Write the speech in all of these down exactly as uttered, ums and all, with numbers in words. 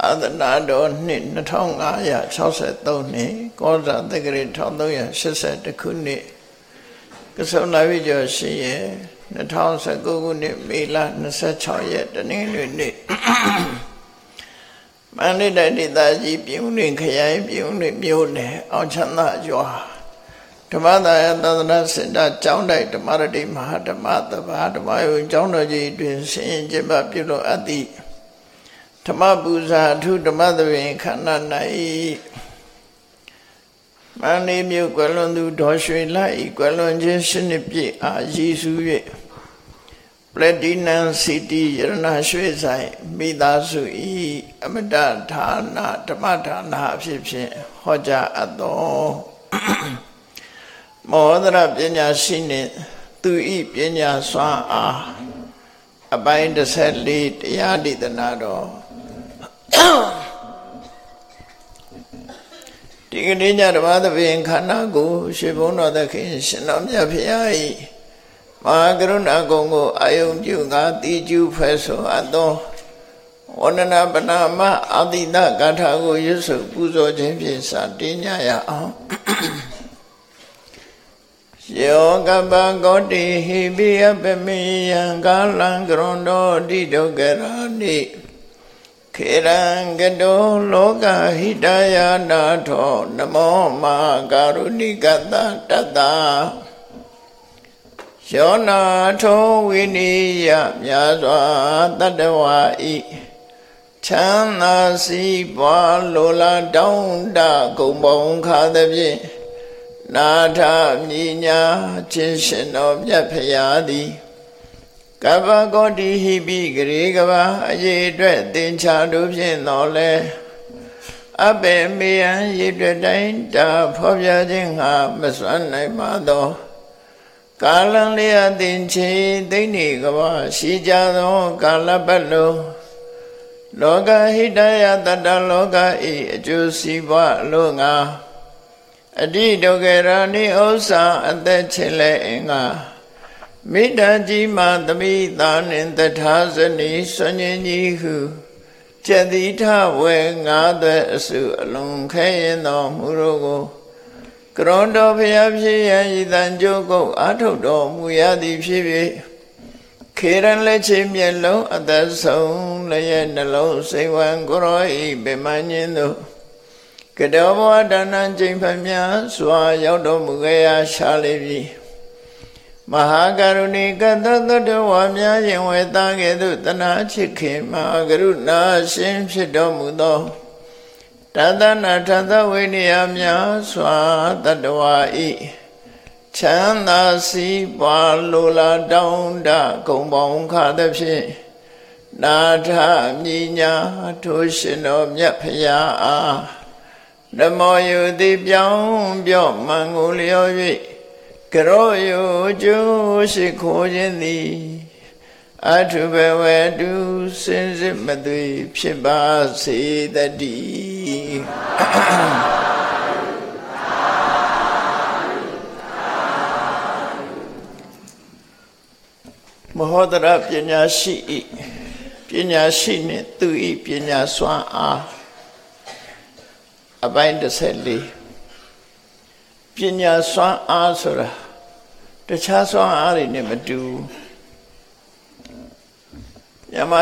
သာသနာတော်နှစ်နှစ်ထောင်ငါးရာ၆ဆယ်သုံးနှစ်ကောဇာတက္ကရာတစ်ထောင်သုံးရာရှစ်ဆယ်တစ်ခုနှစ်ကဆုန်လာပြီကျော်ရှိရဲ့နှစ်ထောင်ဆယ်ကိုခုနှစ်မေလနှစ်ဆယ်ခြောက်ရက်တနင်္ဂနွေနေ့မန္တလေးတိုင်းဒေသကြီးပြည်ဦးလွင်ခရိုင်ပြည်ဦးလွင်မြို့နယ်အောင်ချမ်းသာရွာဓမ္မသာယသာသနာစင်တာကျောင်းတိုက်ဓမ္မရတိမဟာဓမ္မသဘာဓမ္မယုံကျောင်းတော်ကြီးတွင်ဆင်ကျင်းပပြုလုပ်အပ်သည့်ဓမ္မပူဇာအထုဓမ္မသဘင်ခန္ဓာ၌မန္တလေးမြို့ကွယ်လွန်သူဒေါ်ရွှေလှဤကွယ်လွန်ခြင်းရှစ်နှစ်ပြည့်အားရည်စူး၍ပလက်တီနမ်စီတီရတနာရွှေဆိုင်မိသားစုဤအမတဌာနဓမ္မဌာနအဖြစ်ဖြင့်ဟောကြားအပ်သောမောဟဒရပညာရှိနှင့်သူဤပညာစွမ်းအားအပိုင်းတစ်ဆက်လေးတရားဒေသနာတော်ဒီကနေ့ညဓမ္မသဘင်ခန္ဓာကိုရွှေဘုန်းတော်သခင်ရှင်တော်မြတ်ဖရာဤမဟာကရုဏာကုံကိုအာယုံပြုငါတိကျူဖဲဆိုအပ်သောဝန္ဒနာပနာမအာတိတဂါထာကိုရွတ်ဆိုပူဇော်ခြင်းဖြင့်စတင်ကြရအောင်ယောကပကောတိဟိပိယပမေယံကာလံကရွန်တောတိဒုက္ခရာနိခေရံကတောလောကဟိတယာနာထောနမောမကာရုဏိကတတတ္တယောနာထောဝိနိယမြာစွာတတ္တဝါဤချမ်းသာစီးပွားလိုလားတောင်းတဂုံပေါင်းခါသည်ဖြင့်နာထမြညာချင်းရှင်တော်မြတ်ဖရာသည်ကပ္ပကောတိဟိပိဂရေကဘာအရေးအတွက်သင်္ချာတို့ဖြင့်တော်လဲအပေမေယံရေအတွက်တိုင်းတာဖော်ပြခြင်းငါမစွမ်းနိုင်ပါသောကာလံလျာသင်္ချေသိနေကဘာရှိကြသောကာလပတ်လုံးလောကဟိတယတတ္တလောကဤအကျိုးစီးပွားလို့ငါအတိဒုက္ခရာနိဥစ္စာအသက်ချစ်လဲအင်္ဂါမိတ္တကြီးမှသမိသာနှင့်တထာဇနီဆွညင်ကြီးဟုကျက်တိထဝဲငါးသွဲအစုအလုံးခဲရင်တော်မူတို့ကိုကရွန်တော်ဖျားဖြစ်ရန်ဤတန်ကြိုးကုတ်အာထုတ်တော်မူရသည်ဖြစ်၍ခေရန်လက်ချေမျက်လုံးအသက်ဆုံးလျက်နှလုံးစိတ်ဝံကိုရောဤဗေမညင်းတို့ကတောဘဝဒါနံကျိန်ဖမြစွာရောက်တော်မူခဲ့ရာရှာလေပြီမဟာကရုဏီကတ္တတ္တဝါများရင်ဝေသားကဲ့သို့တနာချစ်ခင်မဟာကရုဏာရှင်ဖြစ်တော်မူသောတသနာထသဝိနည်းများစွာတတ္တဝါဤချမ်းသာစီးပွားလိုလားတောင်းတဂုံပေါင်းခါသည်ဖြင့်နာထမြညာထိုရှင်တော်မြတ်ဖရာအားနမောယုတိပြောင်းပြော့မှန်ကိုလျော်၍ကရောယုကျိုးရှိခိုးခြင်းသည်အထုဘဝတုစင်စစ်မသွေဖြစ်ပါစေတည်းမဟောဒရပညာရှိဤပညာရှိနှင့်သူဤပညာစွမ်းအားအပိုင်းတစ်ဆက်လေးပညာစွမ်းအားဆိုတာတခြားစွမ်းအားတွေနဲ့မတူမြန်မာ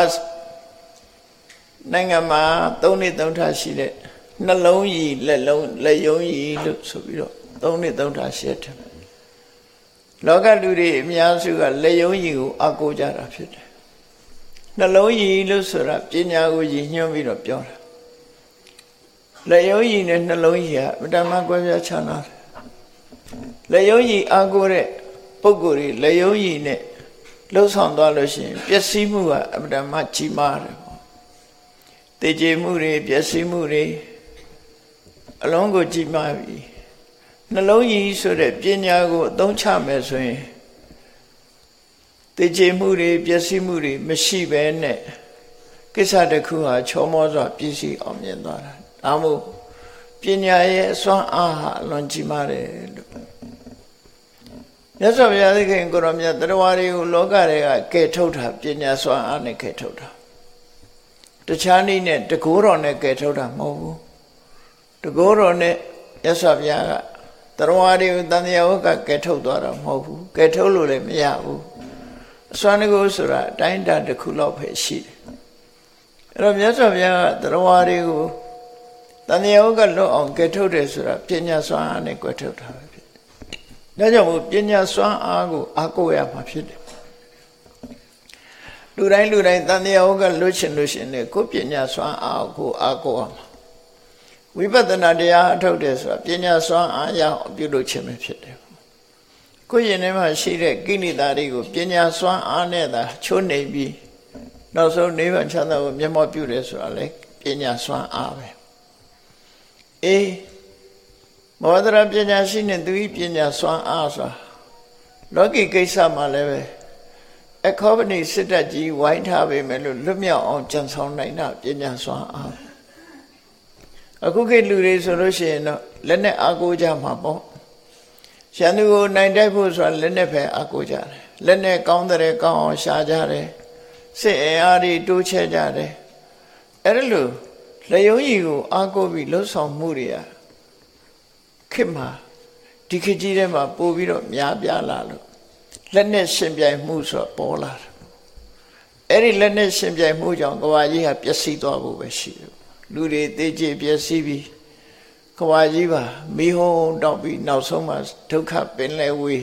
နိုင်ငံမှာသုံးနှစ်သုံးထားရှိတဲ့နှလုံးရည်လက်လုံးလက်ယုံရည်လို့ဆိုပြီးတော့သုံးနှစ်သုံးထားရှိတယ်လောကလူတွေအများစုကလက်ယုံရည်ကိုအကိုကြတာဖြစ်တယ်နှလုံးရည်လို့ဆိုတာပညာကိုရည်ညွှန်းပြီးတော့ပြောတာလက်ယုံရည်နဲ့နှလုံးရည်ကအတ္တမကွဲပြားခြားနာတယ်လက်ယုံရည်အာကိုတဲ့ပုဂ္ဂိုလ်တွေလက်ယုံရည်နဲ့လှုပ်ဆောင်သွားလို့ရှိရင်ပျက်စီးမှုကအတ္တမကြီးမားတယ်ပေါ့တည်ကြည်မှုတွေပျက်စီးမှုတွေအလုံးကိုကြီးမားပြီနှလုံးရည်ဆိုတဲ့ပညာကိုအသုံးချမယ်ဆိုရင်တည်ကြည်မှုတွေပျက်စီးမှုတွေမရှိဘဲနဲ့ကိစ္စတစ်ခုဟာချောမောစွာပြည့်စုံအောင်မြင်သွားတာဒါမို့ပညာရဲ့အစွမ်းအားဟာအလွန်ကြီးမားတယ်လို့မြတ်စွာဘုရားသခင်ကိုရောမြတ်တရားတွေကိုလောကတွေကကဲထုတ်တာပညာစွမ်းအားနဲ့ကဲထုတ်တာတခြားနည်းနဲ့တကိုးတော်နဲ့ကယ်ထုတ်တာမဟုတ်ဘူးတကိုးတော်နဲ့ရသော်ဘုရားကတရဝါတွေကိုတန်တရားဝကကယ်ထုတ်သွားတာမဟုတ်ဘူးကယ်ထုတ်လို့လည်းမရဘူးအစွမ်းတကူဆိုတာအတိုင်းအတာတစ်ခုလောက်ပဲရှိတယ်အဲ့တော့မြတ်စွာဘုရားကတရဝါတွေကိုတန်တရားဝကလွတ်အောင်ကယ်ထုတ်တယ်ဆိုတာပညာစွမ်းအားနဲ့ကယ်ထုတ်တာပဲဖြစ်တယ်ဒါကြောင့်မို့ပညာစွမ်းအားကိုအားကိုးရမှာဖြစ်တယ်လူတိုင်းလူတိုင်းတန်တရားဝကလွတ်ချင်လို့ရှင်လေကိုပညာစွမ်းအားကိုအားကိုးရမှာဝိပဿနာတရားအထုတ်တယ်ဆိုတာပညာစွမ်းအားရအောင်ပြုလုပ်ခြင်းပဲဖြစ်တယ်ကိုယ်ရင်ထဲမှာရှိတဲ့ကိလေသာတွေကိုပညာစွမ်းအားနဲ့သာချိုးနှိမ်ပြီးနောက်ဆုံးနိဗ္ဗာန်ချမ်းသာကိုမျက်မှောက်ပြုတယ်ဆိုတာလေပညာစွမ်းအားပဲအေးမောဒရာပညာရှိနဲ့သူဤပညာစွမ်းအားဆိုတာလောကီကိစ္စမှာလည်းပဲအခောပနိစစ်တပ်ကြီးဝိုင်းထားပေမဲ့လို့လွတ်မြောက်အောင်ကြံဆောင်နိုင်တာပညာစွမ်းအားအခုခေတ်လူတွေဆိုလို့ရှိရင်တော့လက်နဲ့အားကိုးကြမှာပေါ့ရန်သူကိုနိုင်တိုက်ဖို့ဆိုတာလက်နဲ့ပဲအားကိုးကြတယ်လက်နဲ့ကောင်းတဲ့ကောင်းအောင်ရှာကြတယ်စစ်အင်အားတွေတိုးချဲ့ကြတယ်အဲ့ဒါလို့လက်ယုံကြီးကိုအားကိုးပြီးလှုပ်ဆောင်မှုတွေကခေတ်မှာဒီခေတ်ကြီးထဲမှာပို့ပြီးတော့များပြားလာလို့လက်နဲ့ရှင်ပြိုင်မှုဆိုပေါ်လာတယ်အဲ့ဒီလက်နဲ့ရှင်ပြိုင်မှုကြောင့်ကဘာကြီးဟာပျက်စီးသွားဖို့ပဲရှိတယ်လူတွေသိကြပျက်စီးပြီးကဘာကြီးပါမိဟုံးတောက်ပြီးနောက်ဆုံးမှာဒုက္ခပင်လဲဝေး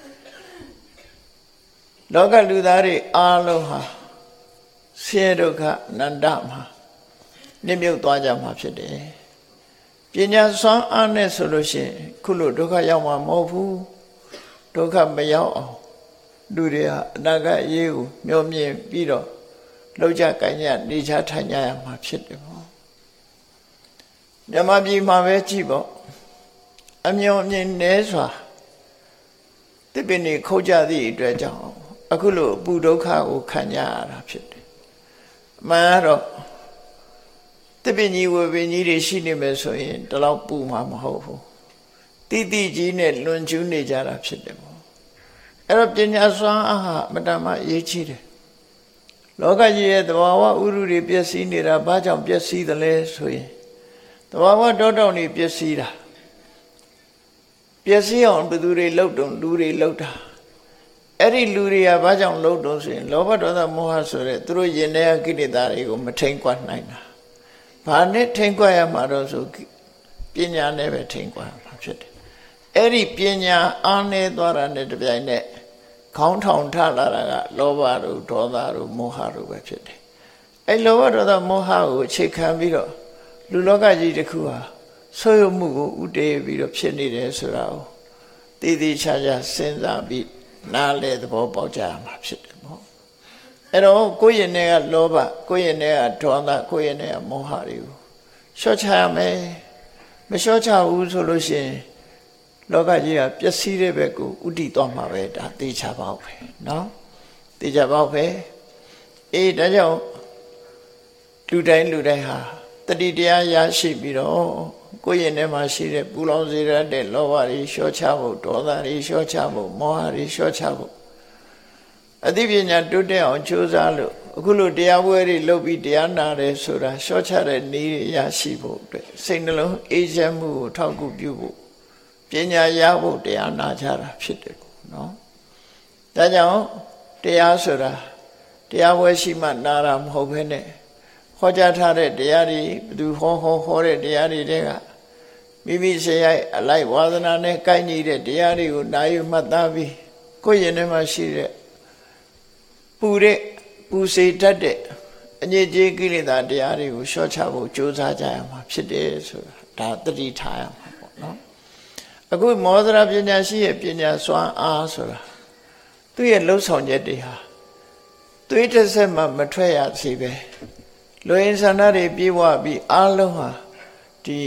လောကလူသားတွေအားလုံးဟာဆင်းရဲဒုက္ခအနန္တမှာနှိမ့်မြုပ်သွားကြမှာဖြစ်တယ်ပညာစွမ်းအားနဲ့ဆိုလို့ရှိရင်ခုလိုဒုက္ခရောက်မှာမဟုတ်ဘူးဒုက္ခမရောက်အောင်လူတွေဟာအနာဂတ်အရေးကိုမျှော်မြင်ပြီးတော့လောက်ကြကိုင်းကြနေချထိုင်ကြရမှာဖြစ်တယ်ပေါ့မြမပြည်မှာပဲကြည့်ပေါ့အမျော်မြင်နေစွာတစ်ပင်နေခုတ်ကြသည့်အတွက်ကြောင့်အခုလိုအပူဒုက္ခကိုခံကြရတာဖြစ်တယ်အမှန်တော့တစ်ပင်ကြီးဝေပင်ကြီးတွေရှိနေမယ်ဆိုရင်ဒီလောက်ပူမှာမဟုတ်ဘူးတိတိကြီးနဲ့လွန်ကျူးနေကြတာဖြစ်တယ်ပေါ့အဲ့တော့ပညာစွမ်းအားဟာမတမအရေးကြီးတယ်လောကကြီးရဲ့သဘာဝဥရုတွေပျက်စီးနေတာဘာကြောင့်ပျက်စီးသလဲဆိုရင်သဘာဝတောတောင်တွေပျက်စီးတာပျက်စီးအောင်ဘယ်သူတွေလှုပ်တုံလူတွေလှုပ်တာအဲ့ဒီလူတွေကဘာကြောင့်လှုပ်တုံဆိုရင်လောဘဒေါသမောဟဆိုတဲ့သူတို့ရင်ထဲကကိလေသာတွေကိုမထိန်ကွပ်နိုင်တာဘာနဲ့ထိန်ကွပ်ရမှာတော့ဆိုပညာနဲ့ပဲထိန်ကွပ်ရမှာဖြစ်တယ်အဲ့ဒီပညာအားနည်းသွားတာနဲ့တပြိုင်နက်ခေါင်းထောင်ထလာတာကလောဘတို့ဒေါသတို့မောဟတို့ပဲဖြစ်တယ်အဲ့လောဘဒေါသမောဟကိုအခြေခံပြီးတော့လူလောကကြီးတစ်ခုဟာဆွေးမှုကိုဥတည်ပြီးတော့ဖြစ်နေတယ်ဆိုတာကိုတည်တည်ချာချာစဉ်းစားပြီးနားလေသဘောပေါက်ကြရမှာဖြစ်တယ်ပေါ့အဲ့တော့ကိုယ့်ရင်ထဲကလောဘကိုယ့်ရင်ထဲကဒေါသကိုယ့်ရင်ထဲကမောဟတွေကိုလျှော့ချရမယ်မလျှော့ချဘူးဆိုလို့ရှိရင်လောကကြီးကပျက်စီးတဲ့ဘက်ကိုဥတည်သွားမှာပဲဒါသိချပါ့ပဲเนาะသိချပါ့ပဲအေးဒါကြောင့်လူတိုင်းလူတိုင်းဟာတတိတရားရရှိပြီးတော့ကိုယ့်ရင်ထဲမှာရှိတဲ့ပူလောင်စေရတဲ့လောဘတွေလျှော့ချဖို့ဒေါသတွေလျှော့ချဖို့မောဟတွေလျှော့ချဖို့အသိပညာတိုးတက်အောင်ကြိုးစားလို့အခုလိုတရားပွဲတွေလုပ်ပြီးတရားနာတယ်ဆိုတာလျှော့ချတဲ့နည်းရရှိဖို့အတွက်စိတ်နှလုံးအေးချမ်းမှုကိုထောက်ကူပြုဖို့ပညာရဖို့တရားနာကြတာဖြစ်တယ်နော်ဒါကြောင့်တရားဆိုတာတရားပွဲရှိမှနာတာမဟုတ်ဘဲနဲ့ဟောကြားထားတဲ့တရားတွေဘယ်သူဟောဟောဟောတဲ့တရားတွေတဲကမိမိစရိုက်အလိုက်ဝါသနာနဲ့ကိုက်ညီတဲ့တရားတွေကိုနာယူမှတ်သားပြီးကိုယ့်ရင်ထဲမှာရှိတဲ့ပူတဲ့ပူစေတတ်တဲ့အညစ်အကြေးကိလေသာတရားတွေကိုလျှော့ချဖို့ကြိုးစားကြရမှာဖြစ်တယ်ဆိုတာဒါတတိထားရမှာပေါ့နော်အခုမောဒရာပညာရှိရဲ့ပညာစွမ်းအားဆိုတာသူ့ရဲ့လှုပ်ဆောင်ချက်တွေဟာသွေးတစ်ဆက်မှမထွက်ရစီပဲလူရင်းဆန္ဒတွေပြေဝပြီးအားလုံးဟာဒီ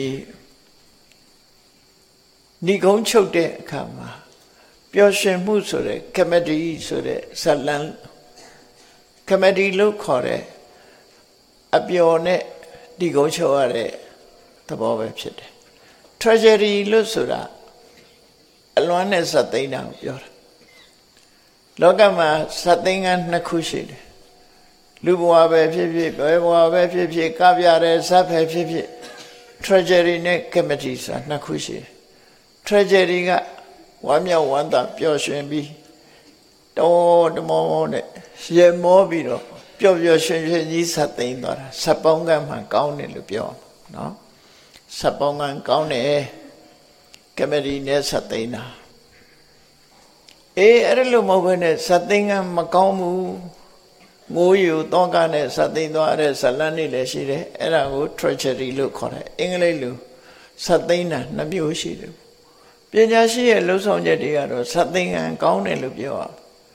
ဏိကုံးချုပ်တဲ့အခါမှာပျော်ရွှင်မှုဆိုတဲ့ကမတိဆိုတဲ့ဇလံကမတိလို့ခေါ်တဲ့အပျော်နဲ့ဏိကုံးချုပ်ရတဲ့သဘောပဲဖြစ်တယ် treasury လို့ဆိုတာအလွမ်းနဲ့ဇတ်သိမ်းတာကိုပြောတာလောကမှာဇတ်သိမ်းကနှစ်ခုရှိတယ်လူဘဝပဲဖြစ်ဖြစ်ဘယ်ဘဝပဲဖြစ်ဖြစ်ကပြတဲ့ဇတ်ပဲဖြစ်ဖြစ် tragedy နဲ့ comedy ဆိုတာနှစ်ခုရှိတယ် tragedy ကဝမ်းမြောက်ဝမ်းသာပျော်ရွှင်ပြီးတော်တမောနဲ့ရေမောပြီးတော့ပျော်ပျော်ရွှင်ရွှင်ကြီးဆက်သိမ်းသွားတာဆက်ပေါင်းကမှကောင်းတယ်လို့ပြောနော်ဆက်ပေါင်းကကောင်းတယ်ကမရီနဲ့ဆက်သိမ်းတာအေးအဲ့လိုမဟုတ်ဘဲနဲ့ဆက်သိမ်းကမကောင်းဘူးငိုးယူတောကနဲ့ဆက်သိမ်းသွားတဲ့ဇလန်းနေလည်းရှိတယ်အဲ့ဒါကို tragedy လို့ခေါ်တယ်အင်္ဂလိပ်လိုဆက်သိမ်းတာနှစ်မျိုးရှိတယ်ပညာရှိရဲ့လှုပ်ဆောင်ချက်တွေကတော့ဆက်သိမ်းကကောင်းတယ်လို့ပြောရ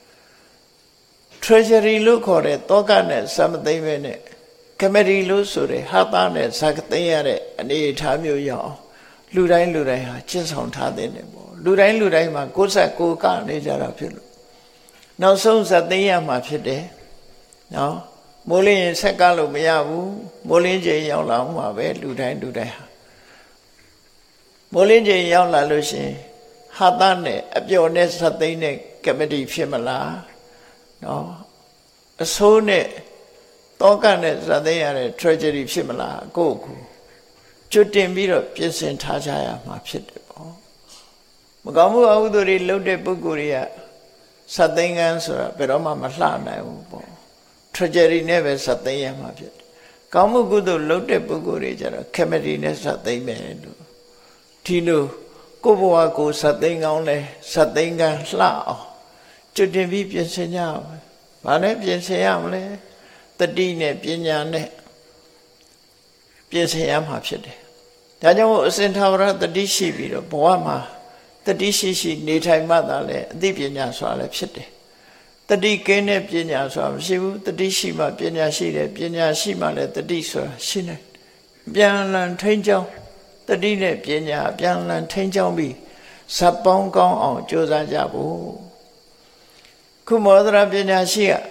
treasury လို့ခေါ်တဲ့တောကနဲ့စမသိမ့်ပဲနဲ့ကမရီလို့ဆိုတဲ့ဟာတာနဲ့ဇာကသိရတဲ့အနေအထားမျိုးရအောင်လူတိုင်းလူတိုင်းဟာကျင့်ဆောင်ထားတဲ့နေပေါ့လူတိုင်းလူတိုင်းမှာကိုယ်ဆက်ကိုယ်ကနေကြတာဖြစ်လို့နောက်ဆုံးဇာသိရမှာဖြစ်တယ်နော်မိုးလင်းရင်ဆက်ကလို့မရဘူးမိုးလင်းချိန်ရောက်လာမှပဲလူတိုင်းလူတိုင်းဟာမိုးလင်းချိန်ရောက်လာလို့ရှင်ဟာတာနဲ့အပျော်နဲ့ဇာသိနဲ့ကမရီဖြစ်မလားနော်အဆိုးနဲ့တောကနဲ့ဇာသိရတဲ့ tragedy ဖြစ်မလားကိုယ့်ကိုကျွတ်တင်ပြီးတော့ပြင်ဆင်ထားကြရမှာဖြစ်တယ်ပေါ့မကောင်းမှုအဟုသို့တွေလုပ်တဲ့ပုဂ္ဂိုလ်တွေကဇာသိကံဆိုတာဘယ်တော့မှမလှနိုင်ဘူးပေါ့ tragedy နဲ့ပဲဇာသိရမှာဖြစ်တယ်ကောင်းမှုကုသိုလ်လုပ်တဲ့ပုဂ္ဂိုလ်တွေကြတော့ comedy နဲ့ဇာသိမယ်လို့ဒီလိုကိုယ့်ဘဝကိုဇာသိကောင်းလဲဇာသိကံလှအောင်ကျွတ်တင်ပြီးပြင်ဆင်ကြရမယ်။ဘာနဲ့ပြင်ဆင်ရမလဲ။တတိနဲ့ပညာနဲ့ပြင်ဆင်ရမှာဖြစ်တယ်။ဒါကြောင့်အစဉ်သာဝရတတိရှိပြီးတော့ဘဝမှာတတိရှိရှိနေထိုင်မှသာလဲအသိပညာဆိုတာလည်းဖြစ်တယ်။တတိကင်းတဲ့ပညာဆိုတာမရှိဘူး။တတိရှိမှပညာရှိတယ်။ပညာရှိမှလည်းတတိဆိုတာရှိတယ်။ပြန်လည်ထိန်းကျောင်းတတိနဲ့ပညာပြန်လည်ထိန်းကျောင်းပြီးဇပ်ပေါင်းကောင်းအောင်ကြိုးစားကြဖို့ခုမောဒရာပညာရှိက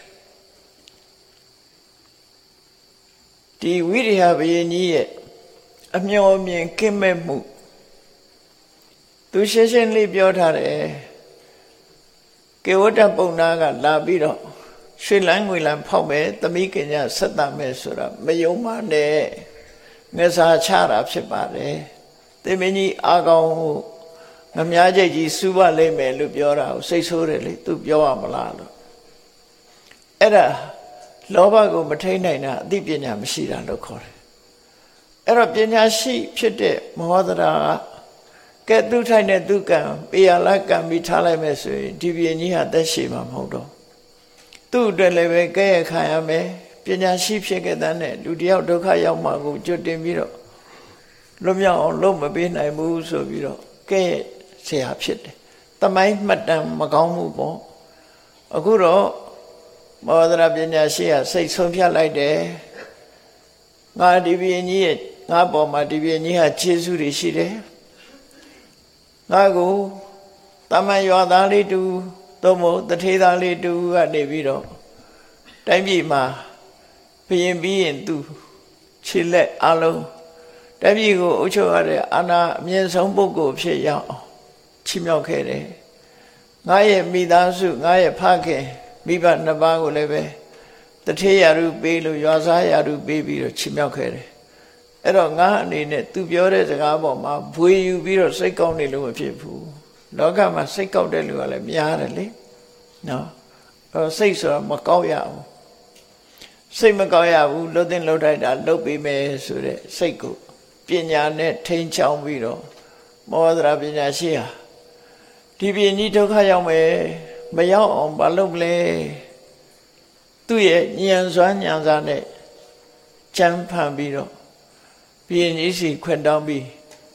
ဒီဝိရိယဘယင်ကြီးရဲ့အမျှော်မြင်ကင်းမဲ့မှုသူရှင်းရှင်းလေးပြောထားတယ်ကေဝတ္တပုံနာကလာပြီးတော့ရွှေလန်းငွေလန်းဖောက်မယ်သမီးကညဆက်တတ်မယ်ဆိုတာမယုံပါနဲ့ငစားချတာဖြစ်ပါတယ်သေမင်းကြီးအာကောင်ငမြားကြိတ်ကြီးစူးပါလိမ့်မယ်လို့ပြောတာကိုစိတ်ဆိုးတယ်လေသူပြောရမလားလို့အဲ့ဒါလောဘကိုမထိန်နိုင်တာအသိပညာမရှိတာလို့ခေါ်တယ်အဲ့တော့ပညာရှိဖြစ်တဲ့မဟောဒရာကကဲသူထိုင်တဲ့သူကံပေရလကံပြီးထားလိုက်မယ်ဆိုရင်ဒီပြင်ကြီးဟာသက်ရှိမှာမဟုတ်တော့သူ့အတွက်လည်းပဲကဲရခံရမယ်ပညာရှိဖြစ်ခဲ့တဲ့နဲ့လူတယောက်ဒုက္ခရောက်မှကိုကြွတင်ပြီးတော့လွတ်မြောက်အောင်လုပ်မပေးနိုင်ဘူးဆိုပြီးတော့ကဲဆရာဖြစ်တယ်တမိုင်းမှတ်တမ်းမကောင်းမှုပေါ့အခုတော့မောဒရာပညာရှိကစိတ်ဆုံးဖြတ်လိုက်တယ်ငါဒီပြင်ကြီးရဲ့ငါပေါ်မှာဒီပြင်ကြီးဟာခြေဆုတွေရှိတယ်ငါကိုတမန်ရွာသားလေးတူသို့မဟုတ်တထေးသားလေးတူကနေပြီးတော့တိုင်းပြည်မှာဘယင်ပြီးရင်သူခြေလက်အလုံးတပည့်ကိုအုပ်ချုပ်ရတဲ့အာဏာအမြင့်ဆုံးပုဂ္ဂိုလ်ဖြစ်ရောက်အောင်ချီးမြှောက်ခဲ့တယ်ငါရဲ့မိသားစုငါရဲ့ဖခင်မိဘနှစ်ပါးကိုလည်းပဲတထေးရာရုပေးလို့ရွာစားရာရုပေးပြီးတော့ချီးမြှောက်ခဲ့တယ်အဲ့တော့ငါအနေနဲ့သူပြောတဲ့စကားပေါ်မှာဘွေယူပြီးတော့စိတ်ကောက်နေလို့မဖြစ်ဘူးလောကမှာစိတ်ကောက်တဲ့လူကလည်းများတယ်လေနော်အဲ့စိတ်ဆိုတာမကောက်ရဘူးစိတ်မကောက်ရဘူးလှုပ်တဲ့လှုပ်တိုက်တာလှုပ်ပြီးမယ်ဆိုတဲ့စိတ်ကိုပညာနဲ့ထိန်းချောင်းပြီးတော့မောဒရာပညာရှိဟာဒီပြင်ကြီးဒုက္ခရောက်မယ်မရောက်အောင်မလုပ်လဲသူ့ရဲ့ဉာဏ်စွမ်းဉာဏ်စားနဲ့ကြံဖန်ပြီးတော့ပြင်ကြီးစီခွင့်တောင်းပြီး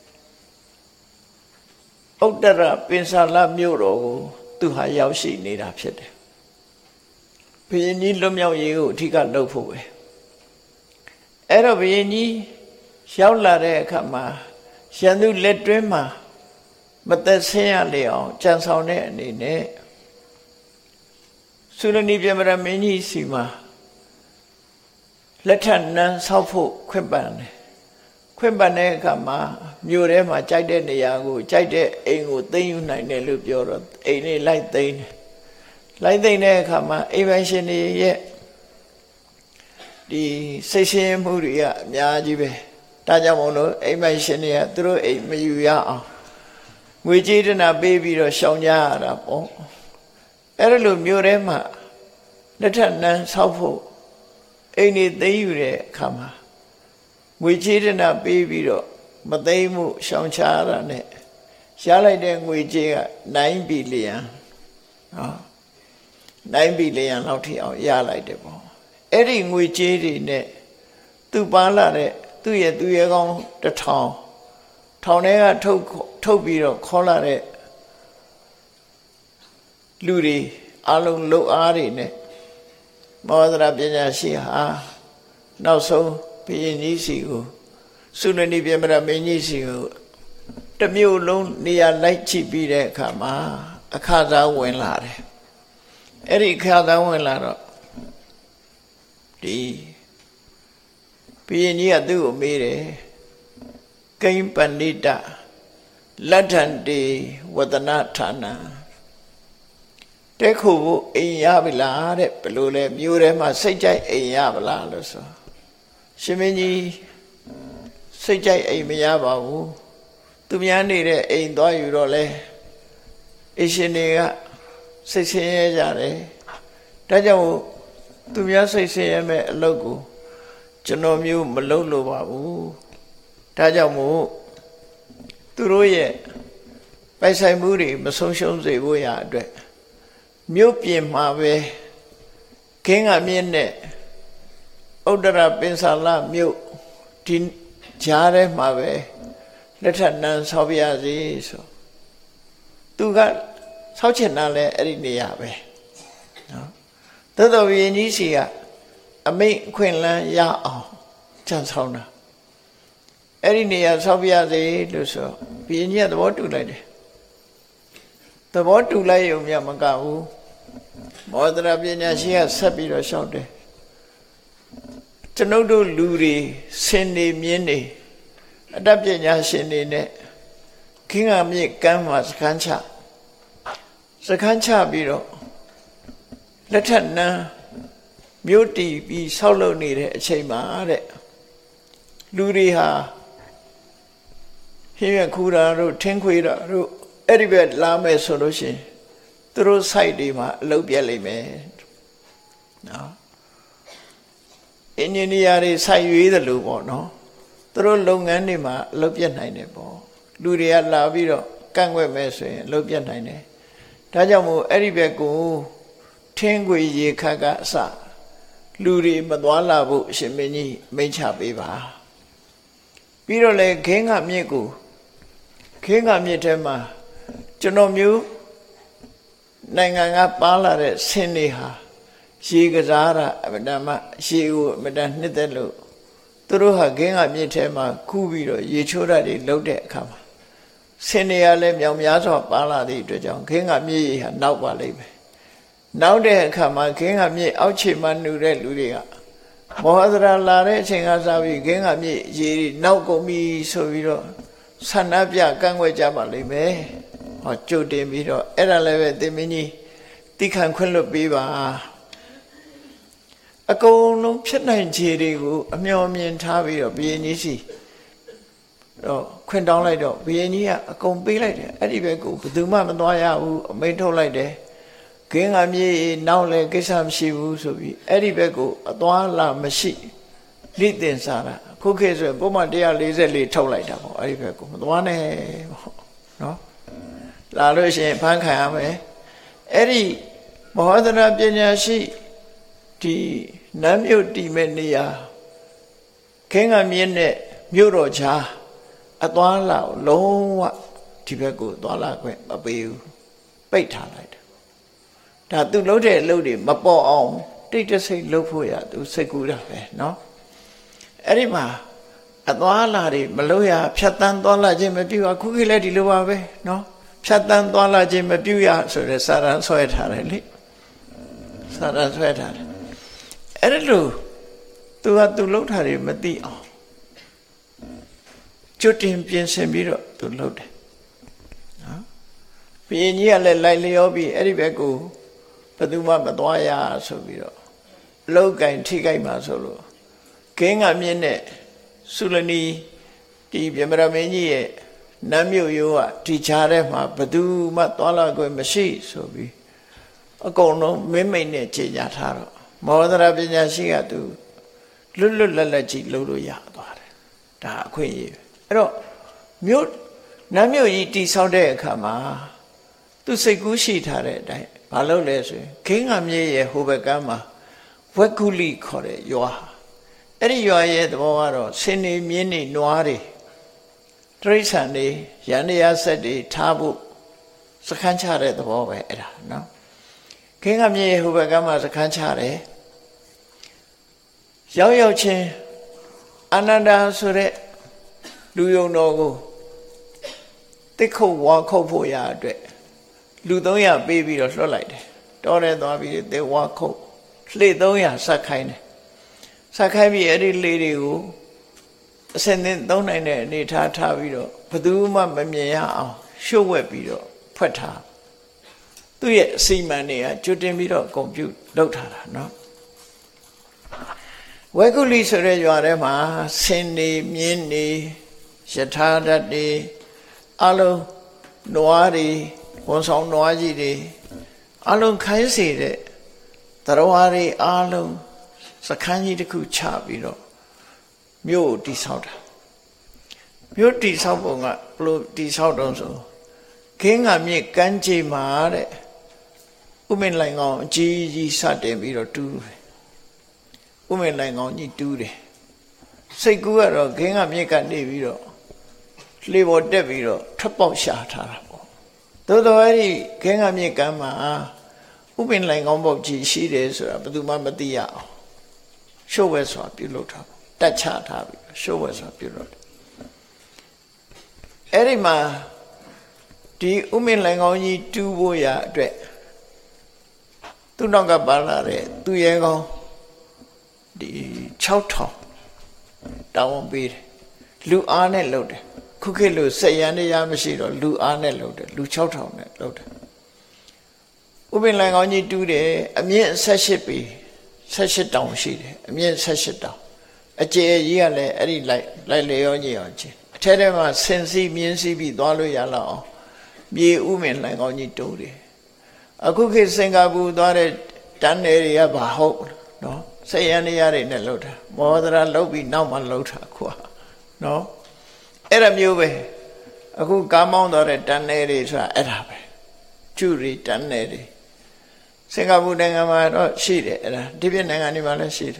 ဥတ္တရပင်စာလမြို့တော်ကိုသူဟာရောက်ရှိနေတာဖြစ်တယ်ဘုရင်ကြီးလွတ်မြောက်ရေးကိုအထူးကလုပ်ဖို့ပဲအဲ့တော့ဘုရင်ကြီးရောက်လာတဲ့အခါမှာရန်သူလက်တွင်းမှာမသက်ဆင်းရလေအောင်ကြံဆောင်တဲ့အနေနဲ့သုရဏီပြမရမင်းကြီးစီမှာလက်ထပ်နန်းဆောက်ဖို့ခွင့်ပန်တယ်ခွင့်ပန်တဲ့အခါမှာမြို့ထဲမှာကြိုက်တဲ့နေရာကိုကြိုက်တဲ့အိမ်ကိုသိမ်းယူနိုင်တယ်လို့ပြောတော့အိမ်လေးလိုက်သိမ်းတယ်လိုက်သိမ်းတဲ့အခါမှာအိမ်ပိုင်ရှင်တွေရဲ့ဒီစိတ်ဆင်းရဲမှုတွေကအများကြီးပဲဒါကြောင့်မို့လို့အိမ်မက်ရှင်တွေကသူတို့အိမ်မယူရအောင်ငွေကြေးတနာပေးပြီးတော့ရှောင်ကြရတာပေါ့အဲ့ဒါလိုမျိုးထဲမှာလက်ထပ်နန်းဆောက်ဖို့အိမ်နေသိမ်းယူတဲ့အခါမှာငွေကြေးတနာပေးပြီးတော့မသိမ်းမှုရှောင်ချရတာနဲ့ရလိုက်တဲ့ငွေကြေးကnineဘီလီယံဟောnineဘီလီယံလောက်ထိအောင်ရလိုက်တယ်ပေါ့အဲ့ဒီငွေကြေးတွေနဲ့သူပါလာတဲ့သူ့ရဲ့သူရဲကောင်းတစ်ထောင်ထောင်ထဲကထုတ်ထုတ်ပြီးတော့ခေါ်လာတဲ့လူတွေအလုံးလှုပ်အားတွေနဲ့မောဒရာပညာရှိဟာနောက်ဆုံးဘုရင်ကြီးစီကိုသုဏနိပြမရမင်းကြီးစီကိုတမျိုးလုံးနေရာလိုက်ကြည့်ပြီးတဲ့အခါမှာအခါသားဝင်လာတယ်အဲ့ဒီအခါသားဝင်လာတော့ဒီဘုရင်ကြီးကသူ့ကိုမေးတယ်ကိဉ္ပဏိတလတ္ထန္တိဝဒနာဌာနတဲ့ခုဖို့အိမ်ရပြီလားတဲ့ဘယ်လိုလဲမြို့ထဲမှာစိတ်ကြိုက်အိမ်ရပါလားလို့ဆိုရှင်မင်းကြီးစိတ်ကြိုက်အိမ်မရပါဘူးသူများနေတဲ့အိမ်သွားယူတော့လဲအရှင်တွေကစိတ်ဆင်းရဲကြတယ်ဒါကြောင့်သူများစိတ်ဆင်းရဲမဲ့အလုပ်ကိုကျွန်တော်မျိုးမလုပ်လို့ပါဘူးဒါကြောင့်မို့သူတို့ရဲ့ပိုင်ဆိုင်မှုတွေမဆုံးရှုံးစေဖို့ရအတွက်မြို့ပြင်မှာပဲခင်းကမြင့်နဲ့ဥဒ္ဒရပင်စာလမြို့ဒီကြားထဲမှာပဲလက်ထပ်နန်းဆောက်ပြရစီဆိုသူကဆောက်ချင်တာလဲအဲ့ဒီနေရာပဲနော်သို့တော်ဘုရင်ကြီးစီကအမိန့်ခွင့်လန်းရအောင်ကြံဆောင်တာအဲ့ဒီနေရာဆောက်ပြရစီလို့ဆိုဘုရင်ကြီးကသဘောတူလိုက်တယ်သဘောတူလိုက်ရုံမြတ်မကဘူးမောဒရာပညာရှိကဆက်ပြီးတော့ရှောက်တယ်ကျွန်ုပ်တို့လူတွေဆင်နေမြင်းနေအတတ်ပညာရှင်တွေနဲ့ခင်းကမြေကမ်းမှာစခန်းချစခန်းချပြီးတော့လက်ထက်နန်းမြို့တည်ပြီးဆောက်လုပ်နေတဲ့အချိန်မှာတဲ့လူတွေဟာဟင်းရခူတာတို့ထင်းခွေတာတို့အဲ့ဒီဘက်လာမယ်ဆိုလို့ရှိရင်သူတို့ site တွေမှာအလုပ်ပြတ်လိမ့်မယ်နော်အင်ဂျင်နီယာတွေစိုက်ရွေးတယ်လို့ပေါ့နော်သူတို့လုပ်ငန်းတွေမှာအလုပ်ပြတ်နိုင်တယ်ပေါ့လူတွေကလာပြီးတော့ကန့်ကွက်မယ်ဆိုရင်အလုပ်ပြတ်နိုင်တယ်ဒါကြောင့်မို့အဲ့ဒီဘက်ကိုထင်းခွေရေခတ်ကအစလူတွေမသွားလာဖို့အရှင်မင်းကြီးမိန့်ချပေးပါပြီးတော့လေခင်းကမြစ်ကိုခင်းကမြစ်ထဲမှာကျွန်တော်မျိုးနိုင်ငံကပါလာတဲ့ဆင်းတွေဟာရေကစားတာအမတန်မှရေကိုအမတန်နှစ်သက်လို့သူတို့ဟာခင်းကမြစ်ထဲမှာခူးပြီးတော့ရေချိုးတာတွေလုပ်တဲ့အခါမှာဆင်းတွေကလည်းမြောင်များစွာပါလာသည့်အတွက်ကြောင့်ခင်းကမြစ်ရေဟာနောက်ပါလိမ့်မယ်နောက်တဲ့အခါမှာခင်းကမြစ်အောက်ခြေမှာနှူတဲ့လူတွေကမောဟဒရာလာတဲ့အချိန်ကစပြီးခင်းကမြစ်ရေတွေနောက်ကုန်ပြီဆိုပြီးတော့ဆန္ဒပြကန့်ကွက်ကြပါလိမ့်မယ်ဟောကြိုတင်ပြီးတော့အဲ့ဒါလည်းပဲသင်မင်းကြီးတိခံခွင့်လွတ်ပေးပါအကုန်လုံးဖြစ်နိုင်ခြေတွေကိုအမျှော်မြင်ထားပြီးတော့ဘုရင်ကြီးစီတော့ခွင့်တောင်းလိုက်တော့ဘုရင်ကြီးကအကုန်ပေးလိုက်တယ်အဲ့ဒီဘက်ကိုဘယ်သူမှမသွားရဘူးအမိန့်ထုတ်လိုက်တယ်ခင်းကမြေနောက်လည်းကိစ္စမရှိဘူးဆိုပြီးအဲ့ဒီဘက်ကိုအသွားလာမရှိလိတင်စားတာခုခေတ်ဆိုရင်ပုံမှန်one forty-fourထုတ်လိုက်တာပေါ့အဲ့ဒီဘက်ကိုမသွားနဲ့ပေါ့နော်လာလို့ရှိရင်ဖမ်းခံရမယ်အဲ့ဒီမဟောဒနာပညာရှိဒီနမ်းမြို့တည်မဲ့နေရာခင်းကမြင်းနဲ့မြို့တော်ချာအသွားလာလုံးဝဒီဘက်ကိုသွားလာခွင့်မပေးဘူးပိတ်ထားလိုက်တယ်ဒါသူလှုပ်တဲ့အလုပ်တွေမပေါ်အောင်တိတ်တဆိတ်လှုပ်ဖို့ရသူစိတ်ကူးတာပဲเนาะအဲ့ဒီမှာအသွားလာတွေမလုပ်ရဖြတ်တန်းသွားလာခြင်းမပြုရခုခေတ်လည်းဒီလိုပါပဲเนาะဖြတ်တန်းသွားလာခြင်းမပြုရဆိုတဲ့စာရန်ဆွဲထားတယ်လေစာရန်ဆွဲထားတယ်အဲ့ဒါလို့သူကသူလှုပ်တာတွေမသိအောင်ကျွတ်တင်ပြင်ဆင်ပြီးတော့သူလှုပ်တယ်နော်ဘုရင်ကြီးကလည်းလိုက်လျောပြီးအဲ့ဒီဘက်ကိုဘယ်သူမှမသွားရဆိုပြီးတော့အလောက်ကင်ထိခိုက်မှာဆိုလို့ King a minute, Sulani, the Bemramini, Namu Yua, Ticharema, Badu, Matwala, go Mashi, so be a gono, Mimene, Chinataro, more than Abinasia do Lulu Lalaji Lulu Yadwar, Da Queen. Mute Namu Yiti Saude Kama, to say Gushi Tare, Palo Lesu, King Amye, Hubagama, Wakuli Kore, Yoha. Eri yoye the waro, Sini Mini Noari, Trisani, Yania Sedi, Tabu, Sakanchare the Wawa era, no? King Amye Hubagama Sakanchare, Yao Yao Chin, Ananda Sure, Luyo Nogo, Tiko Wako Poya, Ludoya baby or so like that. Dore Dobi, they walk out, Lidoya Sakine. Sakami every lady who sending down in a nita tavido, Paduma Mamia, show webido, Pata. Do yet see mania, Judemido compute, doctor, no? Waguli Surayarema, Cindy, Mini, Shatada de Alo, Noari, Wonsong Noaji de Alo Kaisi de Tarawari Alo. Sakani the coup chabino. Mule disounder. Mule disounder, blue disounder so. King a me ganji mare. Women like on G. Saturday video two. Women like on ye do the. Say good, King a me can video. Live or devil, trouble shot. Though the very King a me gamma. Women like on Bob G. She is, but do Mamma Dia. Show us what you look up. That chart, show us what you look up. Erima, the women like only two boya dread. Do not go balare, do you go? The chowtow. That won't be. Lu Arne loaded. Cookie Lu say Yanni Yamashiro, Lu Arne loaded, Lu chowtow net loaded. Women like only do the a mere sashipi. Such a down sheet, a mere such a down. A jay year like like Leonie. Tell them a sensi means be dollar yellow. Be women like on you do it. A cookie Singapore daughter done area by hope. No, say any other in the loader. More than a lobby now my loader. No, Adam you way. A good gamon or a done area at happy. Jury done area. Singapore Dangama sheet, Divian animal sheet.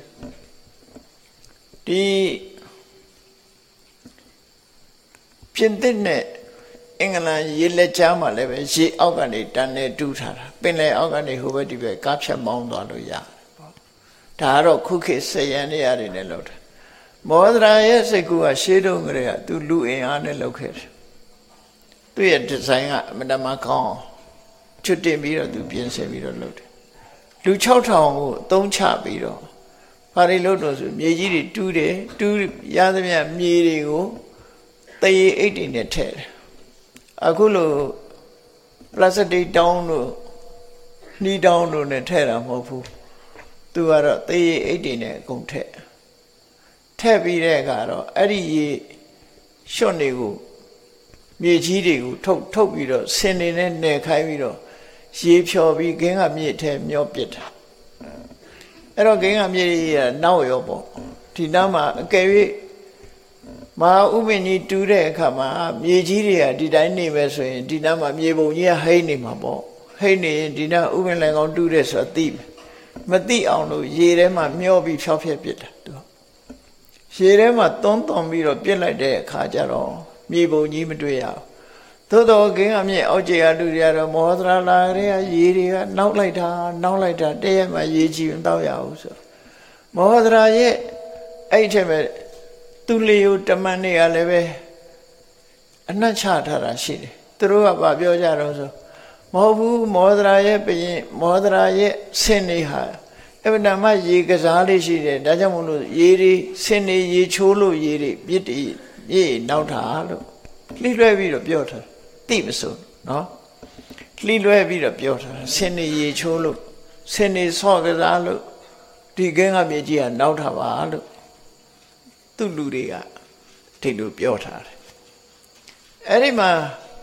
The Pintine England Yele Jama level, she organic done a dutar, Pine organic who were to capture Mount Aluya. Taro cookies say any other in a lot. More than I years ago, a shadow to Lou in an location. Do you design Madame Macron? Should they be to be a severe load? Lu Chow Town, don't chop it all. Parilotos, Mejiri two day, two Yadamia Mirio, they ate in a tail. Agulo Placid down, knee down on a terra mofu. Two are they ate in a conte. Tabby regaro, Adi Shonigo, Mejiri, Tok Tobido, sending in their Kairo. She shall be getting a meat and your bit. I don't get a meat now, your boy. Tinama gave Ma Umini do there come up. Yejiria did I name as in Dinama Yebo near Haney, my boy. Haney and Dina Umen on do this a thief. Mati on Yerema Miobi shop a bit. Yerema don't on me or bit like that, Kajaro. Yebo Nimadria. Todo again, I mean, Oja do the other Modra Laria, Yiria, not like that, not like that, they my Yiji and Doya. Modra yet, eight of it, two liu tamani aleve, and not charter she threw up a biojaroso. Mobu, Modra yet, Modra yet, Sini ha. Every time my ye gazali she did, Dajamunu, Yiri, Sini, ye chulu, Yiri, Biti, ye, now to Please read a beautiful. Deep so, no? Clean heavy the beautiful, send ye cholo, send his hog as I look, the gang of ye and out of our look. သူ့လူတွေကဒီလိုပြောထားတယ်အဲ့ဒီမှာ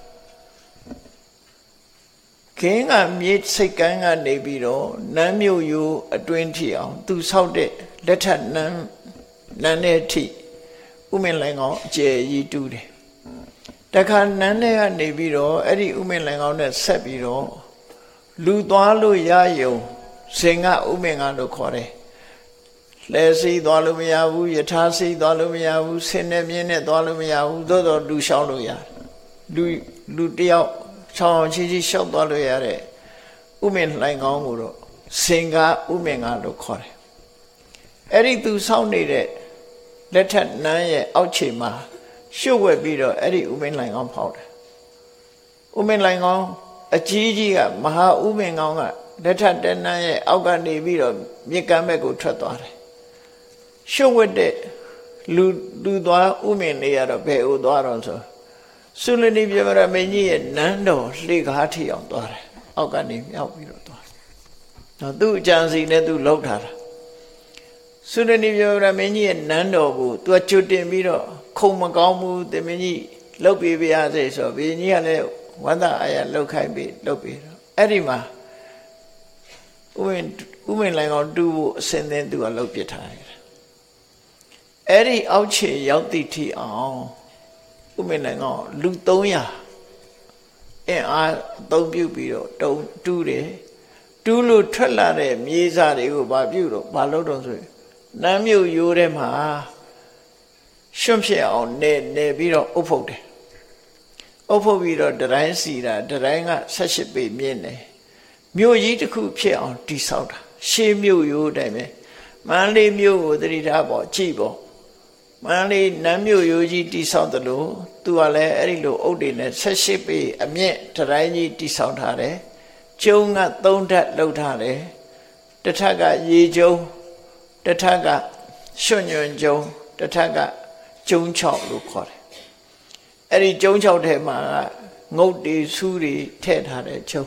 ခင်းကမြေစိတ်ကန်းကနေပြီးတော့နန်းမြို့ရိုးအတွင်းထိအောင်သူဆောက်တဲ့လက်ထပ်နန်းနန်းတဲ့ထိဥမင်လိုင်ကောင်အကျယ်ကြီးတူးတယ်တခါနန်းထဲကနေပြီးတော့အဲ့ဒီဥမင်လိုင်ကောင်နဲ့ဆက်ပြီးတော့လူသွားလို့ရယုံစင်ကဥမင်ကလို့ခေါ်တယ်လဲစီးသွားလို့မရဘူးယထာစီးသွားလို့မရဘူးဆင်းနဲ့မြင်းနဲ့သွားလို့မရဘူးသို့တော့လူရှောက်လို့ရတယ်လူလူတယောက်ချောင်းချီချီရှောက်သွားလို့ရတဲ့ဥမင်လိုင်ကောင်းကိုတော့စင်ကဥမင်ကလို့ခေါ်တယ်အဲ့ဒီသူဆောက်နေတဲ့လက်ထက်နန်းရဲ့အောက်ခြေမှာရှုပ်ဝက်ပြီးတော့အဲ့ဒီဥမင်လိုင်ကောင်းဖောက်တယ်ဥမင်လိုင်ကောင်းအကြီးကြီးကမဟာဥမင်ကောင်းကလက်ထက်တနန်းရဲ့အောက်ကနေပြီးတော့မြစ်ကမ်းဘက်ကိုထွက်သွားတယ်ရှုပ်ဝက်တဲ့လူလူသွားဥမင်လေးရတော့ဘယ်ကိုသွားတော့ဆိုသုလနိပြမရမင်းကြီးရဲ့နန်းတော်လှေကားထီအောင်သွားတယ်အောက်ကနေမြောက်ပြီးတော့သွားတယ်နော်သူ့အကြံစီနဲ့သူလှုပ်ထားတာသုလနိပြမရမင်းကြီးရဲ့နန်းတော်ကိုသူကကျွတ်တင်ပြီးတော့ခုံမကောင်းဘူးတမင်းကြီးလှုပ်ပေးပြရစေဆိုဘင်းကြီးကလည်းဝန္တာအာရလှုပ်ခိုင်းပြီးလှုပ်ပြီးတော့အဲ့ဒီမှာဥမင်ဥမင်လိုင်ကောင်တူဖို့အစင်းသင်းသူကလှုပ်ပစ်ထားတယ်အဲ့ဒီအောက်ခြေရောက်သည့်ထိအောင်ဥမင်လိုင်ကောင်လူသုံးရာအင်းအားအသုံးပြုပြီးတော့တုံတူးတယ်တူးလို့ထွက်လာတဲ့မြေစာတွေကိုဘာပြုတော့ဘာလုပ်တော့ဆိုရင်နမ်းမြုပ်ရိုးထဲမှာရွှွန့်ဖြစ်အောင်နေနေပြီးတော့အုပ်ဖုတ်တယ်အုပ်ဖုတ်ပြီးတော့တတိုင်းစီတာတတိုင်းကဆယ့်ရှစ်ပေမြင့်တယ်မြို့ကြီးတစ်ခုဖြစ်အောင်တိဆောက်တာရှေးမြို့ရိုးတိုင်းပဲမန္တလေးမြို့ကိုသတိထားပေါ့ကြည့်ပေါ့မန္တလေးနမ်းမြို့ရိုးကြီးတိဆောက်တယ်လို့သူကလည်းအဲ့ဒီလိုအုပ်တွေနဲ့ဆယ့်ရှစ်ပေအမြင့်တတိုင်းကြီးတိဆောက်ထားတယ်ကျုံကသုံးထပ်လှုပ်ထားတယ်တစ်ထပ်ကရေကျုံတစ်ထပ်ကရွှွန့်ညွန့်ကျုံတစ်ထပ်ကကျုံချောက်လို့ခေါ်တယ်အဲ့ဒီကျုံချောက်ထဲမှာငုတ်တွေဆူးတွေထည့်ထားတဲ့ကျုံ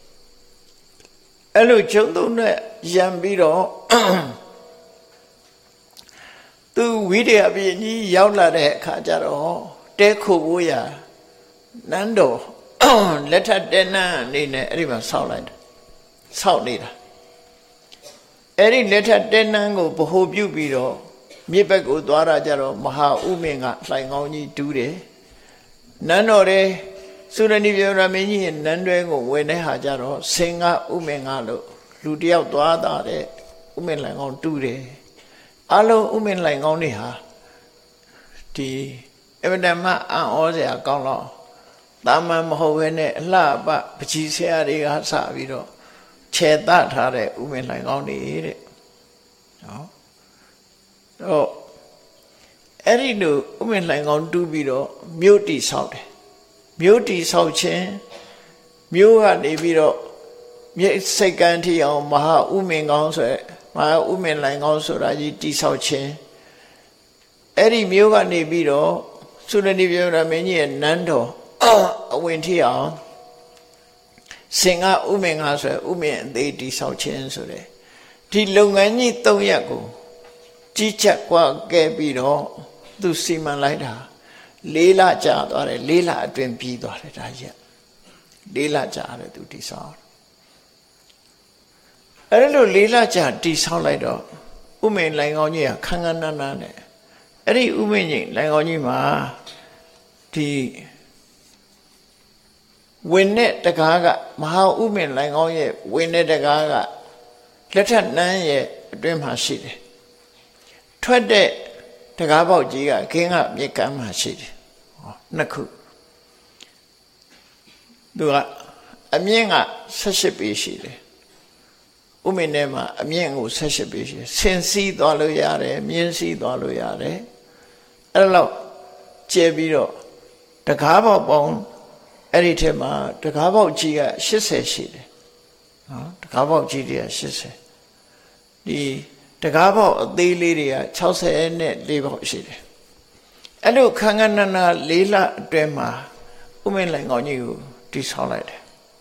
အဲ့လိုကျုံသုံးနဲ့ရံပြီးတော့သူဝိတ္တအပြည့်ကြီးရောက်လာတဲ့အခါကျတော့တဲခိုဖို့ရနန်းတော်လက်ထပ်တဲနန်းအနေနဲ့အဲ့ဒီမှာဆောက်လိုက်တယ်ဆောက်နေတာအဲ့ဒီလက်ထပ်တဲနန်းကိုဗဟိုပြုပြီးတော့မြစ်ဘက်ကိုသွားတာကြတော့မဟာဥမင်ကလှိုင်ကောင်းကြီးတူးတယ်နန်းတော်တဲ့သုရဏိပြရမင်းကြီးရဲ့နန်းတွဲကိုဝင်တဲ့ဟာကြတော့စင်ကဥမင်ကလို့လူတယောက်သွားတာတဲ့ဥမင်လှိုင်ကောင်းတူးတယ်အလုံးဥမင်လှိုင်ကောင်းတွေဟာဒီအဗဒမအံ့ဩစရာကောင်းတော့တာမန်မဟုတ်ဘဲနဲ့အလှပပကြီးဆရာတွေကစပြီးတော့ခြေသထားတဲ့ဥမင်လှိုင်ကောင်းတွေတဲ့နော်တော့အဲ့ဒီလိုဥမင်လှိုင်ကောင်းတူးပြီးတော့မြို့တိဆောက်တယ်မြို့တိဆောက်ခြင်းမြို့ကနေပြီးတော့မြေစိတ်ကန်းထီအောင်မဟာဥမင်ကောင်းဆိုရယ်မဟာဥမင်လှိုင်ကောင်းဆိုတာကြီးတိဆောက်ခြင်းအဲ့ဒီမြို့ကနေပြီးတော့သုရဏိပြရမင်းကြီးရဲ့နန်းတော်အဝင်ထီအောင်စင်ကဥမင်ကဆိုရယ်ဥမင်အသေးတိဆောက်ခြင်းဆိုတဲ့ဒီလုပ်ငန်းကြီးသုံးရပ်ကိုကြီးချက်ကွာကဲပြီးတော့သူစီမံလိုက်တာလေးလကြာသွားတယ်လေးလအတွင်းပြီးသွားတယ်ဒါကြီးလေးလကြာတယ်သူတိဆောက်အဲ့လိုလေးလကြာတိဆောက်လိုက်တော့ဥမင်လိုင်ကောင်းကြီးကခန်းခန်းနားနားနဲ့အဲ့ဒီဥမင်ကြီးလိုင်ကောင်းကြီးမှာဒီဝင်တဲ့တကားကမဟာဥမင်လိုင်ကောင်းရဲ့ဝင်တဲ့တကားကလက်ထက်နန်းရဲ့အတွင်းမှာရှိတယ်ထွက်တဲ့တကားပေါက်ကြီးကခင်းကမြေကမ်းမှာရှိတယ်ဟောနှစ်ခုသူကအမြင့်ကဆယ့်ရှစ်ပေရှိတယ်ဥမင်ထဲမှာအမြင့်ကိုဆယ့်ရှစ်ပေရှိတယ်ဆင်းစီးသွားလို့ရတယ်မြင်းစီးသွားလို့ရတယ်အဲ့လောက်ကျဲပြီးတော့တကားပေါက်ပေါင်းအဲ့ဒီထဲမှာတကားပေါက်ကြီးကရှစ်ဆယ်ရှိတယ်နော်တကားပေါက်ကြီးတွေကရှစ်ဆယ်ဒီတကားပေါက်အသေးလေးတွေကခြောက်ဆယ်နဲ့လေးပေါက်ရှိတယ်အဲ့လိုခန်းခန်းနာနာလေးလအတွင်းမှာဥမင်လိုင်ကောင်းကြီးကိုတိဆောက်လိုက်တယ်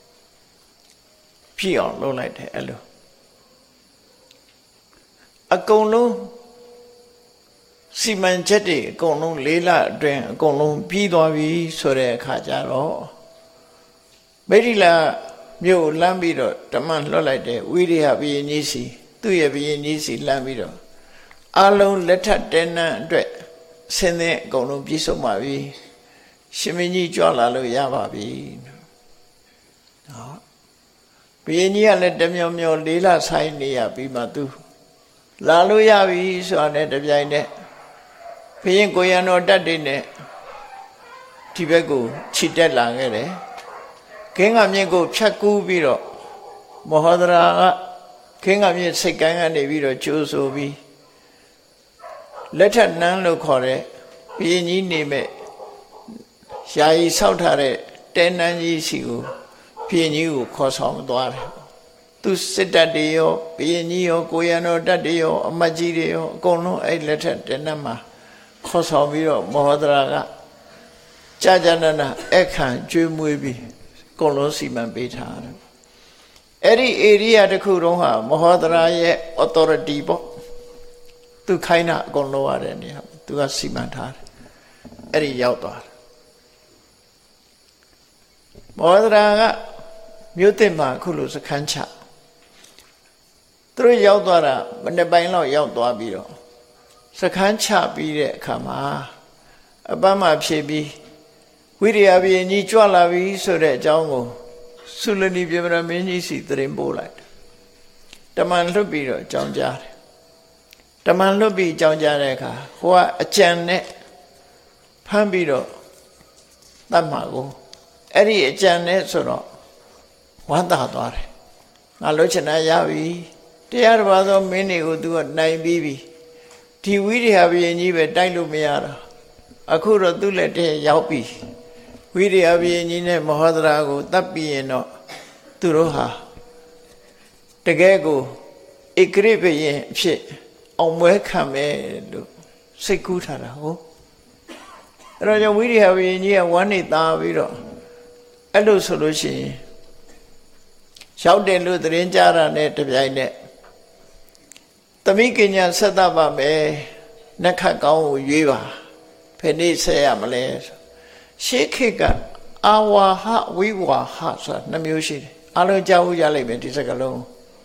ဖြစ်အောင်လုပ်လိုက်တယ်အဲ့လိုအကုန်လုံးစီမံချက်တွေအကုန်လုံးလေးလအတွင်းအကုန်လုံးပြီးသွားပြီဆိုတဲ့အခါကျတော့မိဋိလမြို့လမ်းပြီးတော့ဓမ္မလွတ်လိုက်တဲ့ဝိရိယဘုရင်ကြီးစီသူ့ရဲ့ဘုရင်ကြီးစီလမ်းပြီးတော့အလုံးလက်ထပ်တဲနန်းအတွက်ဆင်းတဲ့အကုန်လုံးပြည့်စုံပါပြီရှင်မင်းကြီးကြွလာလို့ရပါပြီဟောဘုရင်ကြီးကလည်းတမျောမျောလေးလဆိုင်နေရပြီးမှသူလာလို့ရပြီဆိုတာနဲ့တပြိုင်တည်းဘုရင်ကိုရံတော်တက်တွေနဲ့ဒီဘက်ကိုခြိတက်လာခဲ့တယ်ခင်းကမြင့်ကိုဖြတ်ကူးပြီးတော့မဟောဒရာကခင်းကမြင့်စိတ်ကန်းကနေပြီးတော့ကျိုးဆိုပြီးလက်ထက်နန်းလို့ခေါ်တဲ့ဘုရင်ကြီးနေမဲ့ယာယီဆောက်ထားတဲ့တဲနန်းကြီးစီကိုဘုရင်ကြီးကိုခေါ်ဆောင်သွားတယ်သူစစ်တပ်တွေရောဘုရင်ကြီးရောကိုရံတော်တပ်တွေရောအမတ်ကြီးတွေရောအကုန်လုံးအဲ့လက်ထက်တဲနန်းမှာခေါ်ဆောင်ပြီးတော့မဟောဒရာကကြာကြာနာနာအခန့်ကျွေးမွေးပြီးအကုန်လုံးစီမံပေးထားတယ်အဲ့ဒီ area တစ်ခုလုံးဟာမဟောဒရာရဲ့ authority ပေါ့သူခိုင်းတာအကုန်လုံးရတယ်နေရာသူကစီမံထားတယ်အဲ့ဒီရောက်သွားတယ်မဟောဒရာကမြို့သစ်မှာအခုလိုစခန်းချသူတို့ရောက်သွားတာမနေ့ပိုင်းလောက်ရောက်သွားပြီးတော့စခန်းချပြီးတဲ့အခါမှာအပန်းမှာဖြည့်ပြီးဝိရိယဘုရင်ကြီးကြွလာပြီဆိုတဲ့အကြောင်းကိုသုလနီပြမရမင်းကြီးစီသတင်းပို့လိုက်တမန်လွတ်ပြီးတော့အကြောင်းကြားတယ်တမန်လွတ်ပြီးအကြောင်းကြားတဲ့အခါဟိုကအကြံနဲ့ဖမ်းပြီးတော့တတ်မှာကိုအဲ့ဒီအကြံနဲ့ဆိုတော့ဝမ်းသာသွားတယ်ငါလွတ်ချင်တာရပြီတရားတစ်ပါးသောမင်းတွေကိုသူကနိုင်ပြီးပြီဒီဝိရိယဘုရင်ကြီးပဲတိုက်လို့မရတာအခုတော့သူ့လက်ထဲရောက်ပြီဝိရိယဘုရင်ကြီးနဲ့မဟောဒရာကိုတတ်ပြီးရင်တော့သူတို့ဟာတကယ်ကိုဧကရိဘုရင်အဖြစ်အောင်ပွဲခံမယ်လို့စိတ်ကူးထားတာဟုတ်အဲ့တော့ကြောင့်ဝိရိယဘုရင်ကြီးကဝမ်းနေသားပြီးတော့အဲ့လိုဆိုလို့ရှိရင်ရောက်တယ်လို့သတင်းကြားတာနဲ့တပြိုင်နက်သမိကညာဆက်တတ်ပါမယ်နက္ခတ်ကောင်းကိုရွေးပါဖယ်နေဆက်ရမလဲရှေးခေတ်ကအာဝါဟဝိဝါဟဆိုတာနှမျိုးရှိတယ်အလုံးကြားဖို့ရလိမ့်မယ်ဒီစကားလုံး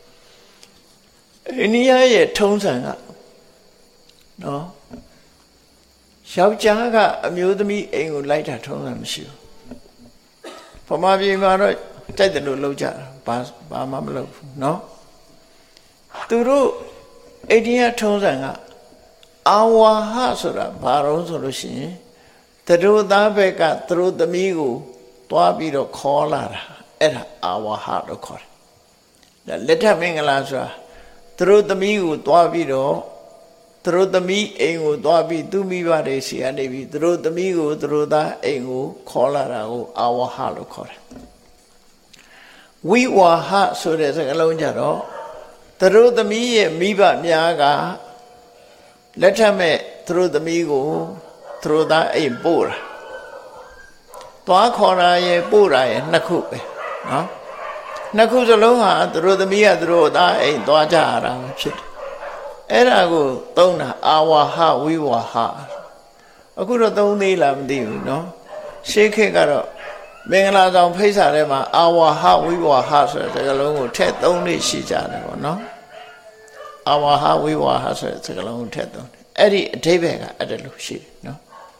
အိန္ဒိယရဲ့ထုံးစံကနော်ယောက်ျားကအမျိုးသမီးအိမ်ကိုလိုက်တာထုံးစံမရှိဘူးဗမာပြည်မှာတော့တိုက်တယ်လို့လုပ်ကြတာဘာဘာမှမလုပ်ဘူးနော်သူတို့အိန္ဒိယထုံးစံကအာဝါဟဆိုတာဘာလို့ဆိုလို့ရှိရင်သူတို့သားဘက်ကသူတို့သမီးကိုတွားပြီးတော့ခေါ်လာတာအဲ့ဒါအာဝါဟလို့ခေါ်တယ်လက်ထမင်္ဂလာဆိုတာသူတို့သမီးကိုတွားပြီးတော့သူတို့သမီးအိမ်ကိုတွားပြီးသူမိဘတွေစီကနေပြီးသူတို့သမီးကိုသူတို့သားအိမ်ကိုခေါ်လာတာကိုအာဝါဟလို့ခေါ်တယ်ဝိဝါဟဆိုတဲ့စကားလုံးကြတော့သူတို့သမီးရဲ့မိဘများကလက်ထမဲ့သူတို့သမီးကိုသူတို့သားအိမ်ပို့တာသွားခေါ်တာရဲ့ပို့တာရဲ့နှစ်ခုပဲနော်နှစ်ခုစလုံးဟာသူတို့သမီးကသူတို့သားအိမ်သွားကြရတာဖြစ်တယ်အဲ့ဒါကိုသုံးတာအာဝါဟဝိဝါဟအခုတော့သုံးသေးလားမသိဘူးနော်ရှေးခေတ်ကတော့မင်္ဂလာဆောင်ဖိတ်စာထဲမှာအာဝါဟဝိဝါဟဆိုတဲ့စကားလုံးကိုထည့်သုံးနေရှိကြတယ်ပေါ့နော်အာဝါဟဝိဝါဟဆိုတဲ့စကားလုံးကိုထည့်သုံးတယ်အဲ့ဒီအဓိပ္ပာယ်ကအဲ့ဒါလို့ရှိတယ်နော်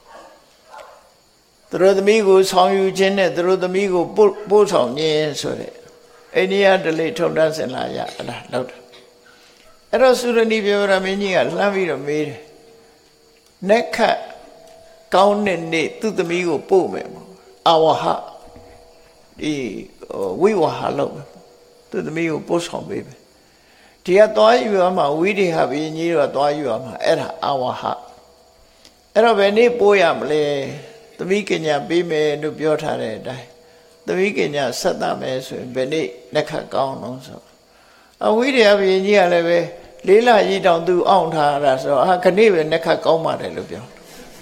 သူတို့သမီးကိုဆောင်ယူခြင်းနဲ့သူတို့သမီးကိုပို့ပို့ဆောင်ခြင်းဆိုတဲ့အိန္ဒိယဓလေ့ထုံတန်းစင်လာရအဲ့ဒါလောက်တယ်အဲ့တော့သုရဏီပြဝရမင်းကြီးကလှမ်းပြီးတော့မေးတယ်နက္ခတ်ကောင်းတဲ့နေ့သူ့သမီးကိုပို့မယ်ပေါ့အာဝဟဒီဝိဝါဟလောက်ပဲသူ့သမီးကိုပို့ဆောင်ပေးမယ်ဒီကသွားယူရမှာဝိရိယဘုရင်ကြီးတော့သွားယူရမှာအဲ့ဒါအာဝဟအဲ့တော့ဘယ်နေ့ပို့ရမလဲသမီးကညာပေးမယ်လို့ပြောထားတဲ့အတိုင်းသမီးကညာဆက်တတ်မယ်ဆိုရင်ဘယ်နေ့လက်ခတ်ကောင်းအောင်ဆိုအဝိရိယဘုရင်ကြီးကလည်းပဲလေးလကြီးတောင်သူအောင့်ထားတာဆိုတော့အာခဏိပဲလက်ခတ်ကောင်းပါတယ်လို့ပြော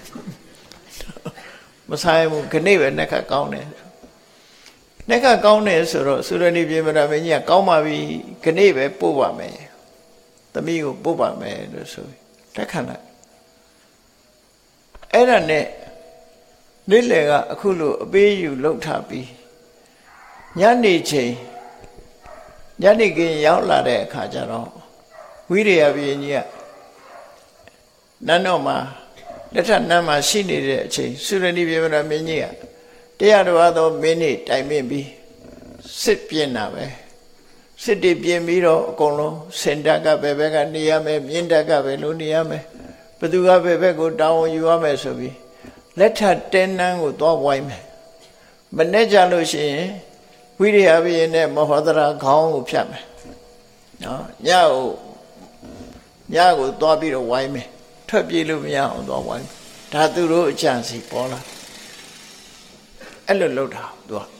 မဆိုင်ဘူးခဏိပဲလက်ခတ်ကောင်းတယ်လက်ခတ်ကောင်းတယ်ဆိုတော့သုရဏီပြေမရမင်းကြီးကကောင်းပါပြီခဏိပဲပို့ပါမယ်သမီးကိုပို့ပါမယ်လို့ဆိုလက်ခံလိုက်အဲ့ဒါနဲ့နေ့လယ်ကအခုလိုအပေးယူလောက်ထားပြီးညနေချိန်ညနေခင်းရောက်လာတဲ့အခါကျတော့ဝိရိယဘုရင်ကြီးကနန်းတော်မှာလက်ထပ်နန်းမှာရှိနေတဲ့အချိန်သုရဏိပြေမရမင်းကြီးကတရားတော်သောမင်းနေတိုင်ပင်ပြီးစစ်ပြင်းတာပဲစစ်တီပြင်ပြီးတော့အကုန်လုံးစင်တက်ကဘယ်ဘက်ကနေရမယ်မြင်းတက်ကဘယ်လိုနေရမယ်ဘသူကဘယ်ဘက်ကိုတောင်းဝန်ယူရမယ်ဆိုပြီးလက်ထပ်တဲနန်းကိုသွားဝိုင်းမယ်မနေ့ကြလို့ရှိရင်ဝိရိယဘုရင်နဲ့မဟောဒရာခေါင်းကိုဖြတ်မယ်နော်ညကိုညကိုသွားပြီးတော့ဝိုင်းမယ်ထွက်ပြေးလို့မရအောင်သွားဝိုင်းဒါသူတို့အကြံစီပေါ်လာအဲ့လိုလုပ်တာသူက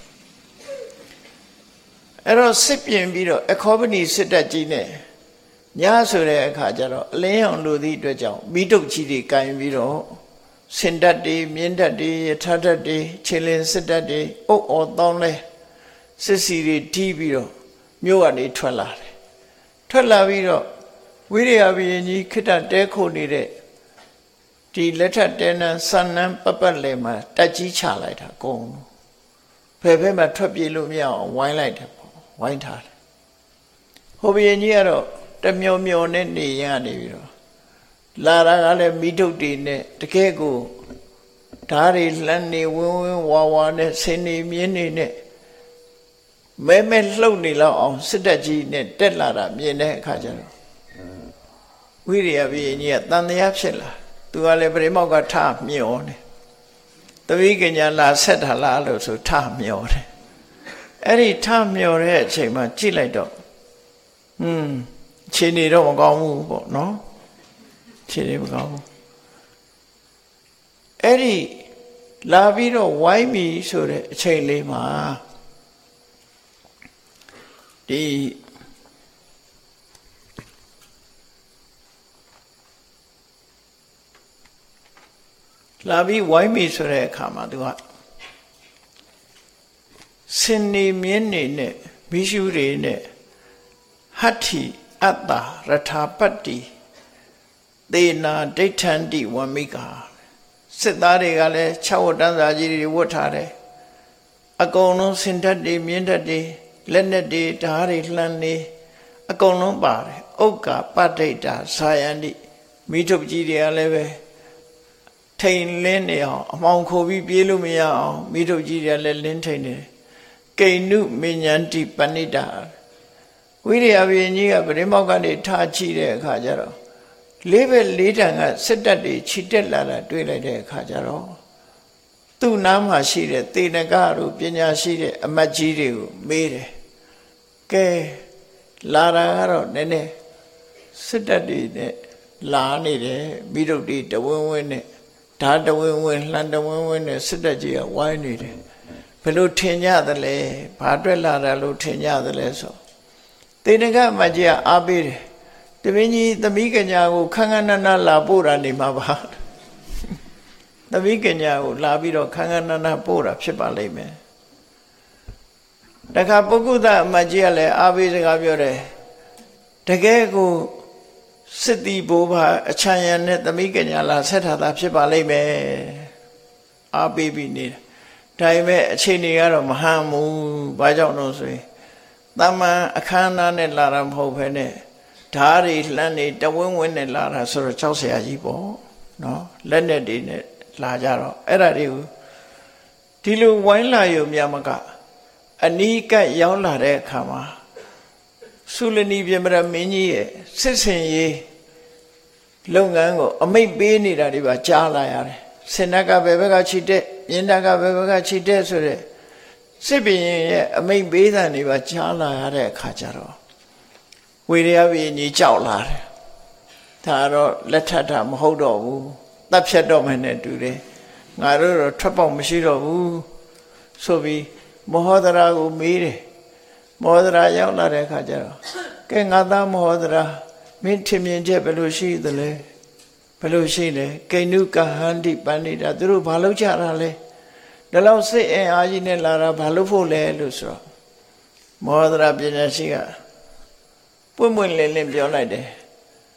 အဲ့တော့စစ်ပြင်ပြီးတော့အခောပနီစစ်တပ်ကြီးနဲ့ညဆိုတဲ့အခါကျတော့အလင်းအောင်လူသည့်အတွက်ကြောင့်မိတုတ်ကြီးတွေကင်ပြီးတော့စင်တပ်တွေမြင်းတပ်တွေယထာတပ်တွေခြေလင်းစစ်တပ်တွေအုပ်အော်တောင်းလဲစစ်စီတွေတီးပြီးတော့မြို့ကနေထွက်လာတယ်ထွက်လာပြီးတော့ဝိရိယဘုရင်ကြီးခိတ္တတဲခိုနေတဲ့ဒီလက်ထက်တဲနန်းစံနန်းပပတ်လည်မှာတက်ကြီးချလိုက်တာအကုန်ဘယ်ဘက်မှထွက်ပြေးလို့မရအောင်ဝိုင်းလိုက်တယ်ပေါ့ဝိုင်းထားတယ်ဟိုဘုရင်ကြီးကတော့တမျောမျောနဲ့နေရနေပြီးတော့လာတာကလည်းမိထုတ်တွေနဲ့တကယ်ကိုဓာတ်တွေလှမ်းနေဝင်းဝင်းဝါဝါနဲ့ဆင်းနေမြင်းနေနဲ့မဲမဲလှုပ်နေလောက်အောင်စစ်တပ်ကြီးနဲ့တက်လာတာမြင်တဲ့အခါကျတော့ဝိရိယဘုရင်ကြီးကတန်တရားဖြစ်လာသူကလည်းပရိမောက်ကထမျောနေသဝိကညာလာဆက်တာလားလို့ဆိုထမျောတယ်အဲ့ဒီထမျောတဲ့အချိန်မှာကြည့်လိုက်တော့ဟွန်းခြေနေတော့မကောင်းဘူးပေါ့နော်ခြေနေမကောင်းဘူးအဲ့ဒီလာပြီးတော့ဝိုင်းပြီဆိုတဲ့အချိန်လေးမှာဒီလာပြီးဝိုင်းပြီဆိုတဲ့အခါမှာသူကစင်နေမြင်းနေနဲ့မိရှုတွေနဲ့ဟတ္ထိအတ္တရထာပတ္တိသေနာဒိဋ္ဌန္တိဝမိကာစစ်သားတွေကလည်း၆ဝတ်တန်းစာကြီးတွေဝတ်ထားတယ်အကုန်လုံးစင်တတ်တွေမြင်းတတ်တွေလက်နဲ့တွေဓာတ်တွေလှမ်းနေအကုန်လုံးပါတယ်ဥက္ကာပဋိဋ္ဌာဇာယန္တိမိထုပ်ကြီးတွေကလည်းပဲထိန်လင်းနေအောင်အမောင်ခိုပြီးပြေးလို့မရအောင်မိထုပ်ကြီးတွေကလည်းလင်းထိန်နေတယ်ကိဏုမဉ္ဇန္တိပဏိတာဝိရိယဘုရင်ကြီးကပရိမောက်ကနေထားချိတဲ့အခါကျတော့လေးပဲလေးတန်ကစစ်တပ်တွေခြိတက်လာတာတွေ့လိုက်တဲ့အခါကျတော့သူ့နားမှာရှိတဲ့သေနကတို့ပညာရှိတဲ့အမတ်ကြီးတွေကိုမေးတယ်ကဲလာတာကတော့နည်းနည်းစစ်တပ်တွေနဲ့လာနေတယ်မိတို့တွေတဝင်းဝင်းနဲ့ဓာတဝင်းဝင်းလှန်တဝင်းဝင်းနဲ့စစ်တပ်ကြီးကဝိုင်းနေတယ်ဘယ်လိုထင်ကြသလဲဘာအတွက်လာတာလို့ထင်ကြသလဲဆိုသေနကအမတ်ကြီးကအားပေးတယ်တပင်းကြီးသမီးကညာကိုခန်းခန်းနာနာလာပို့တာနေမှာပါသမီးကညာကိုလာပြီးတော့ခန်းခန်းနာနာပို့တာဖြစ်ပါလိမ့်မယ်တခါပုဂ္ဂုတအမတ်ကြီးကလည်းအားပေးစကားပြောတယ်တကယ်ကိုစစ်တီဘိုးဘာအချမ်းရံနဲ့သမီးကညာလာဆက်ထားတာဖြစ်ပါလိမ့်မယ်အားပေးပြီးနေတာဒါပေမဲ့အချိန်တွေကတော့မဟန်ဘူးဘာကြောင့်လို့ဆိုရင်တမန်အခမ်းအနားနဲ့လာတာမဟုတ်ဘဲနဲ့ဓာတ်တွေလှမ်းနေတဝင်းဝင်းနဲ့လာတာဆိုတော့ကြောက်စရာကြီးပေါ့နော်လက်နဲ့တွေနဲ့လာကြတော့အဲ့ဒါတွေကိုဒီလိုဝိုင်းလာရုံများမကအနီးကပ်ရောက်လာတဲ့အခါမှာသုလနီပြမရမင်းကြီးရဲ့စစ်စင်ရေးလုပ်ငန်းကိုအမိတ်ပေးနေတာတွေပါကြားလာရတယ်စင်နကဘယ်ဘက်ကခြိတက်မြင်းတကဘယ်ဘက်ကခြိတက်ဆိုတဲ့စစ်ဘရင်ရဲ့အမိတ်ပေးတဲ့တွေပါကြားလာရတဲ့အခါကျတော့ဝိရိယဘုရင်ကြီးကြောက်လာတယ်ဒါတော့လက်ထပ်တာမဟုတ်တော့ဘူးတပ်ဖြတ်တော့မယ်နဲ့တူတယ်ငါတို့တော့ထွက်ပေါက်မရှိတော့ဘူးဆိုပြီးမဟောဒရာကိုမေးတယ်မဟောဒရာရောက်လာတဲ့အခါကျတော့ကဲငါသားမဟောဒရာမင်းထင်မြင်ချက်ဘယ်လိုရှိသလဲဘယ်လိုရှိလဲကိဏုကဟန္တိပဏိတာသူတို့ဘာလုပ်ကြတာလဲဒါလောက်စိတ်အင်အားကြီးနဲ့လာတာဘာလုပ်ဖို့လဲလို့ဆိုတော့မဟောဒရာပညာရှိကပွင့်ပွင့်လင်းလင်းပြောလိုက်တယ်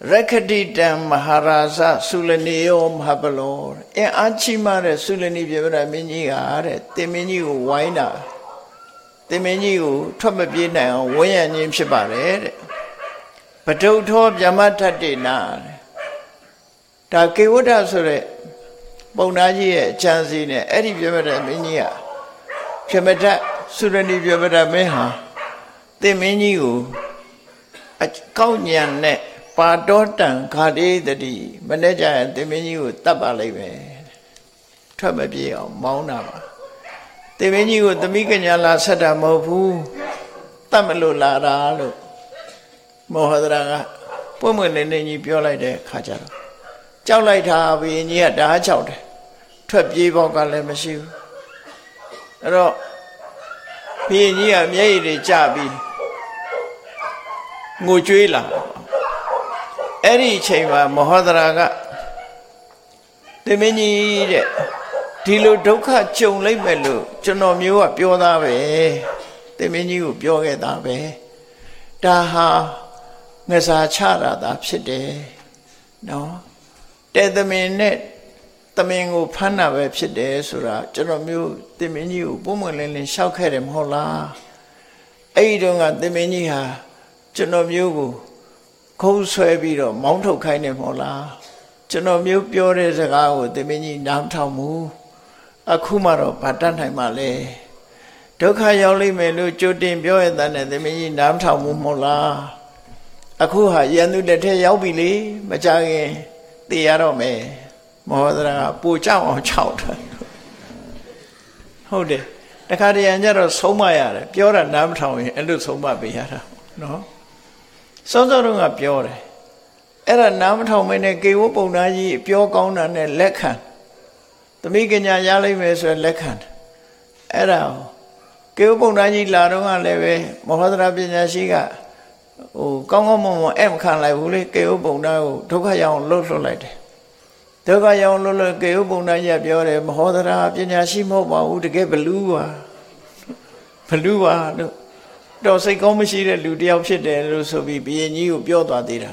Rakaditam Maharaja Sulanio Mahabalo in Achimare Sulani Vivera Miniare Temeniu Waina Temeniu Tomabina Wayan Yim Shabare Patoto Yamata Dinar Takiwada Sure Bonaji Chanzine Eddie Vivera Minia Chamata Sulani Vivera Meha Temeniu Kaunyan Net Padotan Kadi the D, Manager and the menu Tabaleve Trababia, Maunama. The menu the Mikanyala Sada Movu Tamalu Lara Mohadraga Puman and then you pure de Kajara. Chowlaita we near the child. Trabi Vogale Massive. Ro Pinia Made Jabi Mujuila. Any chamber, Mohadaraga the many Tilo Doka Chonlay Melu, Chonomio, Pioda way, the menu Pioga da way. Daha Nasa Chara da Pside. No, Dead the minute, the Mingo Pana Webside, Sura, Chonomio, the menu, Boomerlin, Shaukerem Hola. Aidonga the menia, Chonomio. Cold Swabiro, Mount kind of Mola. Chonomio Pure as a guy with the mini downtown move. Akumaro, Patanai Male. Doka Yoli Melu, Jodim Pure than the mini downtown move Mola. Akuha, Yanu de Yabili, Majagi, the Arome, Mohadra, Pucha or Chout. Hold it. The Cardianero Somaya, Pure and downtown, and do Soma Biara. No? Sonsorunga Pure. Era Namtown when a gay Woponaji, Pure Gone and a Lekan. The Miganya Yali Mes were Lekan. Era Gilbonaji Larunga Leve, Mohadra Binashiga, O Gongomo M. Kanlai, Gilbona, Tokayan Lolo Light. Tokayan Lolo Gilbonaya Pure, Mohadra Binashimo, who to get Belua. Belua. Don't say come see the Ludia Shade, so be being you, Pioda did.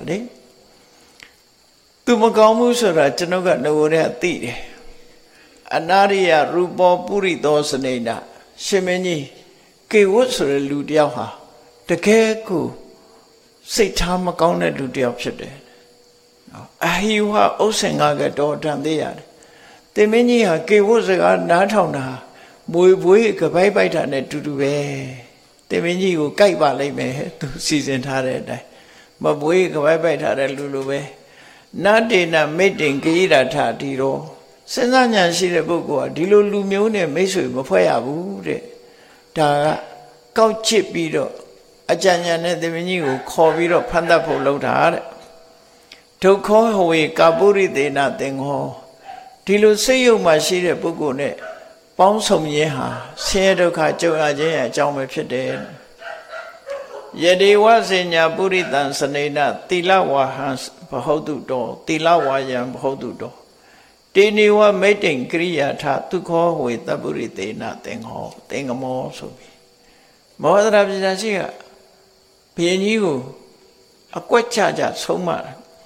Tumakamusura, Tanoga, no one had tea. Anaria, Rubo, Puri, Dosaneda, Shemeni, Kewusura, Ludiaha, the Keku, say Tamakona, Ludia Shade. Ahiwa, Osengaga, daughter, and they had. The many are Kewusa, Natona, Boy, boy, Kabai, and to do. The menu Kai Valley me to season Harada. But we go by Tara Lulu. Nadina meeting Kira Tatiro. Senanya see the book or Dilo Lumione Mesu Mopoya Bude. Tara Couchip Bido. A Janyana the menu call Vido Panda Polo. To call away Kaburi de nothing ho. Dilo say you must see the book on it. Bounce home yeha, Sedo Kajo Aja, Jaume Pede. Yedi was in Yaburi than Sanena, Tilawa has Pahodu do, Tilawa yam Hodu do. Diniwa mating Kriya ta to call with the Burite nothing ho, thing a more so be. Mother of Zasia, being you, a quite charge at so much.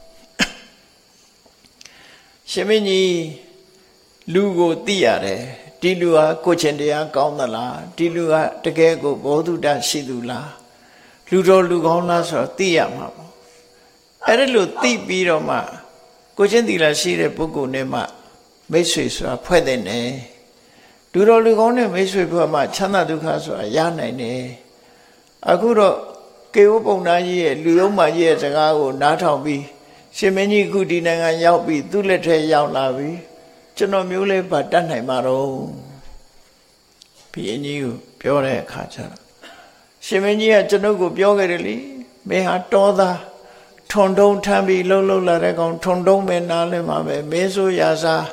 Shemini Lugo Tiare. Dilua, Cochendia, Gondala, Dilua, Tegego, Boduda, Sidula, Ludo Lugonas or Tiama. Erelu Tibiroma, Cochendila Sire Pugu Nema, Mesus or Puedene. Dudo Lugone, Mesu Puma, Chana Ducas or Yanane. Aguro, Keoponaye, Luma years ago, Natabi, Semeni Goodina and Yaubi, Dulete Yaulavi. Chonomule, but Danai Maro. P. Pure Kacha. Shemenia Chanogo Biogerili, Meha Toda, Tondo Tambi, Lolo Laragon, Tondo Menalema, Meso Yaza,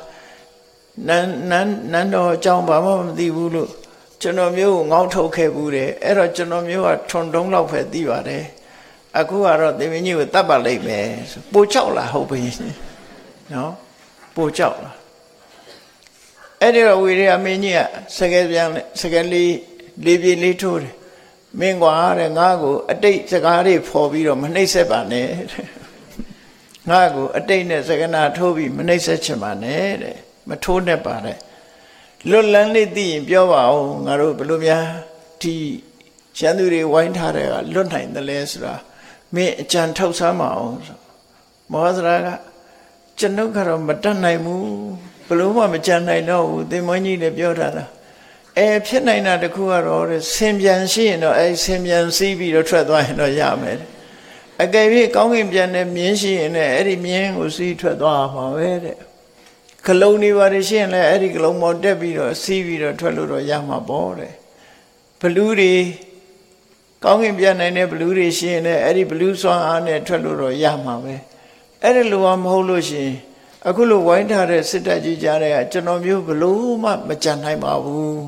Nando Jamba, the Wulu, Chonomio, Nauto Kebure, Era Chonomio, Tondong Lope Divare, Akuara, the menu with Tabale, Pochola, hoping. No? Pochola. Anyway, we are mania, secondly, Libby Little, Mingwa and Nago, a date Sagari for Viro Manesebane. ငါ့ကိုအတိတ်နဲ့စကနာထိုးပြီးမနှိမ့်ဆက်ချင်ပါနဲ့တဲ့မထိုးနဲ့ပါတဲ့လွတ်လန်းလေးသိရင်ပြောပါဦးငါတို့ဘယ်လိုများဒီရန်သူတွေဝိုင်းထားတဲ့ကလွတ်နိုင်တယ်လဲဆိုတာမင်းအကြံထုတ်ဆမ်းပါအောင်ဆိုမောဟဒရာကကျွန်ုပ်ကတော့မတတ်နိုင်ဘူးဘယ်လို့မှမကြံနိုင်တော့ဘူးသင်္မွန်းကြီးလည်းပြောထားတာအဲဖြစ်နိုင်တာတခုကတော့ဆင်ပြန်ရှိရင်တော့အဲဆင်ပြန်စီးပြီးတော့ထွက်သွားရင်တော့ရမယ်အကယ်၍ကောင်းကင်ပြန်တဲ့မြင်းရှိရင်လည်းအဲ့ဒီမြင်းကိုစီးထွက်သွားမှာပဲတဲ့ကလုံးနေပါလေရှိရင်လည်းအဲ့ဒီကလုံးပေါ်တက်ပြီးတော့စီးပြီးတော့ထွက်လို့တော့ရမှာပေါ့တဲ့ဘလူးတွေကောင်းကင်ပြန်နိုင်တဲ့ဘလူးတွေရှိရင်လည်းအဲ့ဒီဘလူးစွမ်းအားနဲ့ထွက်လို့တော့ရမှာပဲအဲ့ဒီလိုမှမဟုတ်လို့ရှိရင်အခုလိုဝိုင်းထားတဲ့စစ်တပ်ကြီးကြားတဲ့ကကျွန်တော်မျိုးဘလို့မှမကြံနိုင်ပါဘူး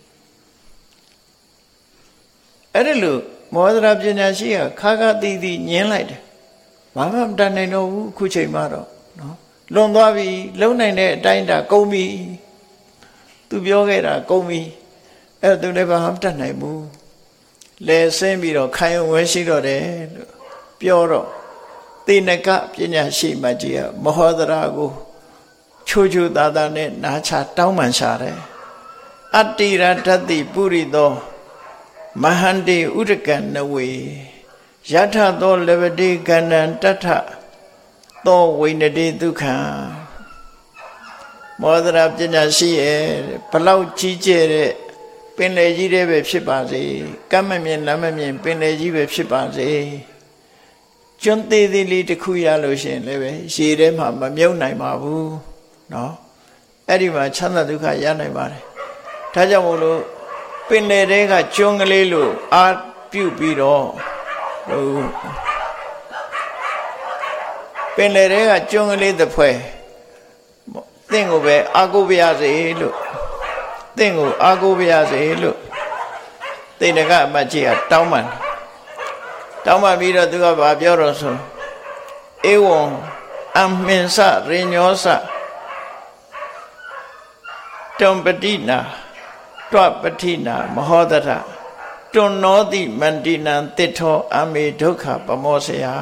အဲ့ဒီလိုမောဟဒရာပညာရှိကခါခါတီးတီးညင်းလိုက်တယ်ဘာမှမတတ်နိုင်တော့ဘူးအခုချိန်မှတော့နော်လွန်သွားပြီလုံနိုင်တဲ့အတိုင်းတာကုန်ပြီသူပြောခဲ့တာကုန်ပြီအဲ့သူလည်းဘာမှမတတ်နိုင်ဘူးလဲဆင်းပြီးတော့ခိုင်ဝဲရှိတော့တယ်လို့ပြောတော့သေနကပညာရှိမကြီးကမောဟဒရာကိုချိုးချိုးသားသားနဲ့နားချတောင်းပန်ရှာတယ်အတ္တိရတ္တိပုရိသောမဟန္တိဥဒကံနဝေယထသောလဗတိကန္တံတထသောဝိနတိဒုက္ခံမောဟဒရာပညာရှိရဲ့ဘလောက်ကြီးကျယ်တဲ့ပင်လေကြီးတွေပဲဖြစ်ပါစေကမ်းမမြင်လမ်းမမြင်ပင်လေကြီးပဲဖြစ်ပါစေကျွန်းသေးသေးလေးတစ်ခုရလို့ရှိရင်လည်းပဲရေထဲမှာမမြုပ်နိုင်ပါဘူးเนาะအဲ့ဒီမှာချမ်းသာဒုက္ခရနိုင်ပါတယ်ဒါကြောင့်မို့လို့ပင်လေတွေကကျွန်းကလေးလို့အာပြုတ်ပြီးတော့ဟိုပင်လေတွေကကျွန်းကလေးတစ်ဖွဲသင်ကိုပဲအာကိုပါရစေလို့သင်ကိုအာကိုပါရစေလို့သေနကအမတ်ကြီးကတောင်းပန်တောင်းပန်ပြီးတော့သူကဘာပြောတော့ဆိုဧဝံအမင်္စရိညောစတံပတိနာတွပတိနာမဟောတထတွန်နောတိမန္တိနံတိထောအမေဒုက္ခပမောစယ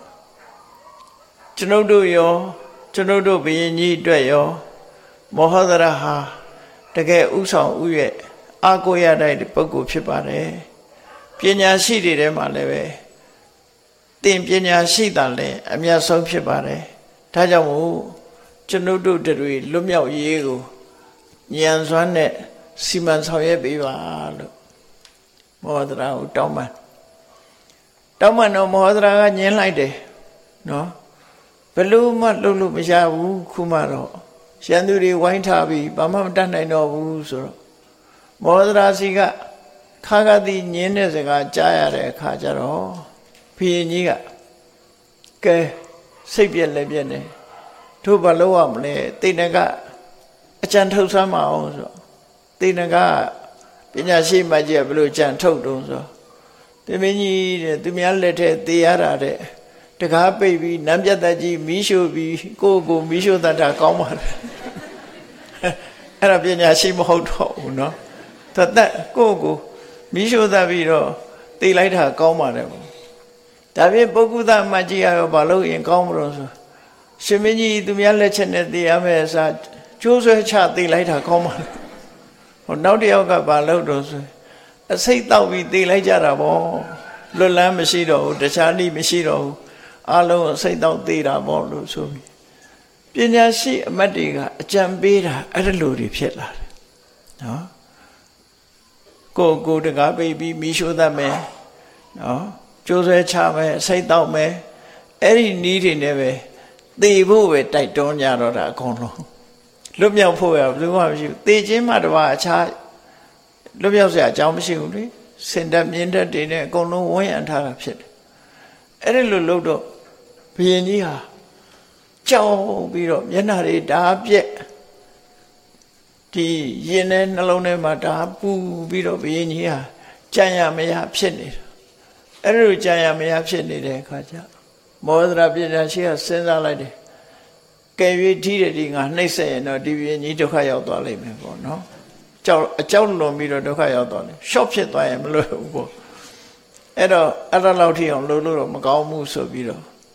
ကျွန်ုပ်တို့ရောကျွန်ုပ်တို့ဘုရင်ကြီးအတွက်ရောမောဟဒရာဟာတကယ်ဥဆောင်ဥရဲ့အာကိုရတဲ့ပုဂ္ဂိုလ်ဖြစ်ပါတယ်ပညာရှိတွေထဲမှာလည်းပဲတင်ပညာရှိတာလည်းအမြတ်ဆုံးဖြစ်ပါတယ်ဒါကြောင့်မို့ကျွန်ုပ်တို့တွေလွတ်မြောက်ရေးကိုဉာဏ်စွမ်းနဲ့စီမံဆောင်ရွက်ပေးပါလို့မောဟဒရာကိုတောင်းပန်တောင်းပန်တော့မောဟဒရာကညှင်းလိုက်တယ်နော်ဘယ်လို့မှလှုပ်လို့မရဘူးခုမှတော့ရန်သူတွေဝိုင်းထားပြီးဘာမှမတတ်နိုင်တော့ဘူးဆိုတော့မောဟဒရာစီကခါခါတိညင်းတဲ့စကားကြားရတဲ့အခါကျတော့ဘုရင်ကြီးကကဲစိတ်ပြက်လည်းပြက်နေတို့ဘာလို့ရမလဲတိဏကအကြံထုတ်ဆမ်းမအောင်ဆိုတိဏကပညာရှိမကြီးကဘယ်လိုကြံထုတ်တုံးဆိုတမင်းကြီးတဲ့သူများလက်ထက်သေရတာတဲ့တကားပိတ်ပြီးနမ်းပြတ်တကြီးမီးရှို့ပြီးကိုယ့်ကိုမီးရှို့တတ်တာကောင်းပါတယ်အဲ့ဒါပညာရှိမဟုတ်တော့ဘူးเนาะတသက်ကိုယ့်ကိုမီးရှို့တတ်ပြီးတော့သေလိုက်တာကောင်းပါတယ်ပေါ့ဒါဖြင့်ပုဂ္ဂုသမကြီးရောဘာလို့ရင်ကောင်းမလို့ဆိုရှင်မင်းကြီးသူများလက်ချက်နဲ့သေရမယ်အစားကျိုးဆွဲချသေလိုက်တာကောင်းပါလားဟိုနောက်တစ်ယောက်ကဘာလို့တော့ဆိုအစိတ်တောက်ပြီးသေလိုက်ကြတာပေါ့လွတ်လန်းမရှိတော့ဘူးတခြားနည်းမရှိတော့ဘူးအလုံးအစိတ်တောက်သေတာပေါ့လို့ဆိုပြီးပညာရှိအမတ်တွေကအကြံပေးတာအဲ့ဒါလိုတွေဖြစ်လာတယ်နော်ကိုကိုတကားပိတ်ပြီးမိရှိုးတတ်မယ်နော်ကျိုးဆွဲချမယ်အစိတ်တောက်မယ်အဲ့ဒီနည်းတွေနဲ့ပဲသေဖို့ပဲတိုက်တွန်းကြတော့တာအကုန်လုံးလွတ်မြောက်ဖို့ရဘယ်သူမှမရှိဘူးသေခြင်းမှတပါအခြားလွတ်မြောက်စရာအကြောင်းမရှိဘူးလေစင်တက်မြင့်တက်တွေနဲ့အကုန်လုံးဝန်းရံထားတာဖြစ်တယ်အဲ့ဒီလိုလုပ်တော့ဘုရင်ကြီးဟာကြောက်ပြီးတော့မျက်နှာတွေဓာပြက်ဒီရင်ထဲနှလုံးထဲမှာဓာပူပြီးတော့ဘုရင်ကြီးဟာကြံရမရဖြစ်နေတာအဲ့ဒီလိုကြံရမရဖြစ်နေတဲ့အခါကျမောဟဒရာပညာရှိကစဉ်းစားလိုက်တယ်ကဲ၍ထီးတဲ့ဒီငါနှိမ့်ဆက်ရင်တော့ဒီဘုရင်ကြီးဒုက္ခရောက်သွားလိမ့်မယ်ပေါ့နော်ကြောက်အကြောက်လွန်ပြီးတော့ဒုက္ခရောက်သွားတယ်ရှော့ဖြစ်သွားရင်မလို့ဘူးပေါ့အဲ့တော့အဲ့ဒါလောက်ထိအောင်လုပ်လို့တော့မကောင်းဘူးဆိုပြီးတော့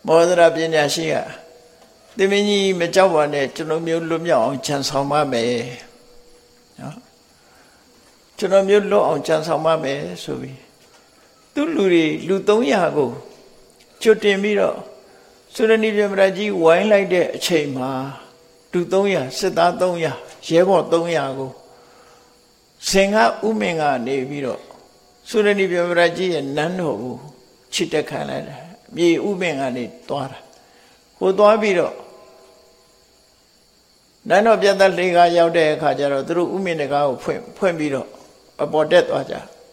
မောဒရာပညာရှိကသမင်းကြီးမကြောက်ပါနဲ့ကျွန်တော်မျိုးလွတ်မြောက်အောင်ကြံဆောင်ပါမယ်နော်ကျွန်တော်မျိုးလွတ်အောင်ကြံဆောင်ပါမယ်ဆိုပြီးသူလူတွေလူသုံးရာကိုကျွတ်တင်ပြီးတော့သုရဏိပြမရာကြီးဝိုင်းလိုက်တဲ့အချိန်မှာလူသုံးရာစစ်သားသုံးရာရဲဘော်သုံးရာကိုစင်ကဥမင်ကနေပြီးတော့သုရဏိပြမရာကြီးရဲ့နန်းတော်ကိုချစ်တက်ခံလိုက်တယ်မြေဥမင်ကနေသွားတာဟိုသွားပြီးတော့နန်းတော်ပြတ်သက်လေးကရောက်တဲ့အခါကျတော့သူတို့ဥမင်တကားကိုဖွင့်ဖွင့်ပြီးတော့အပေါ်တက်သွားကြ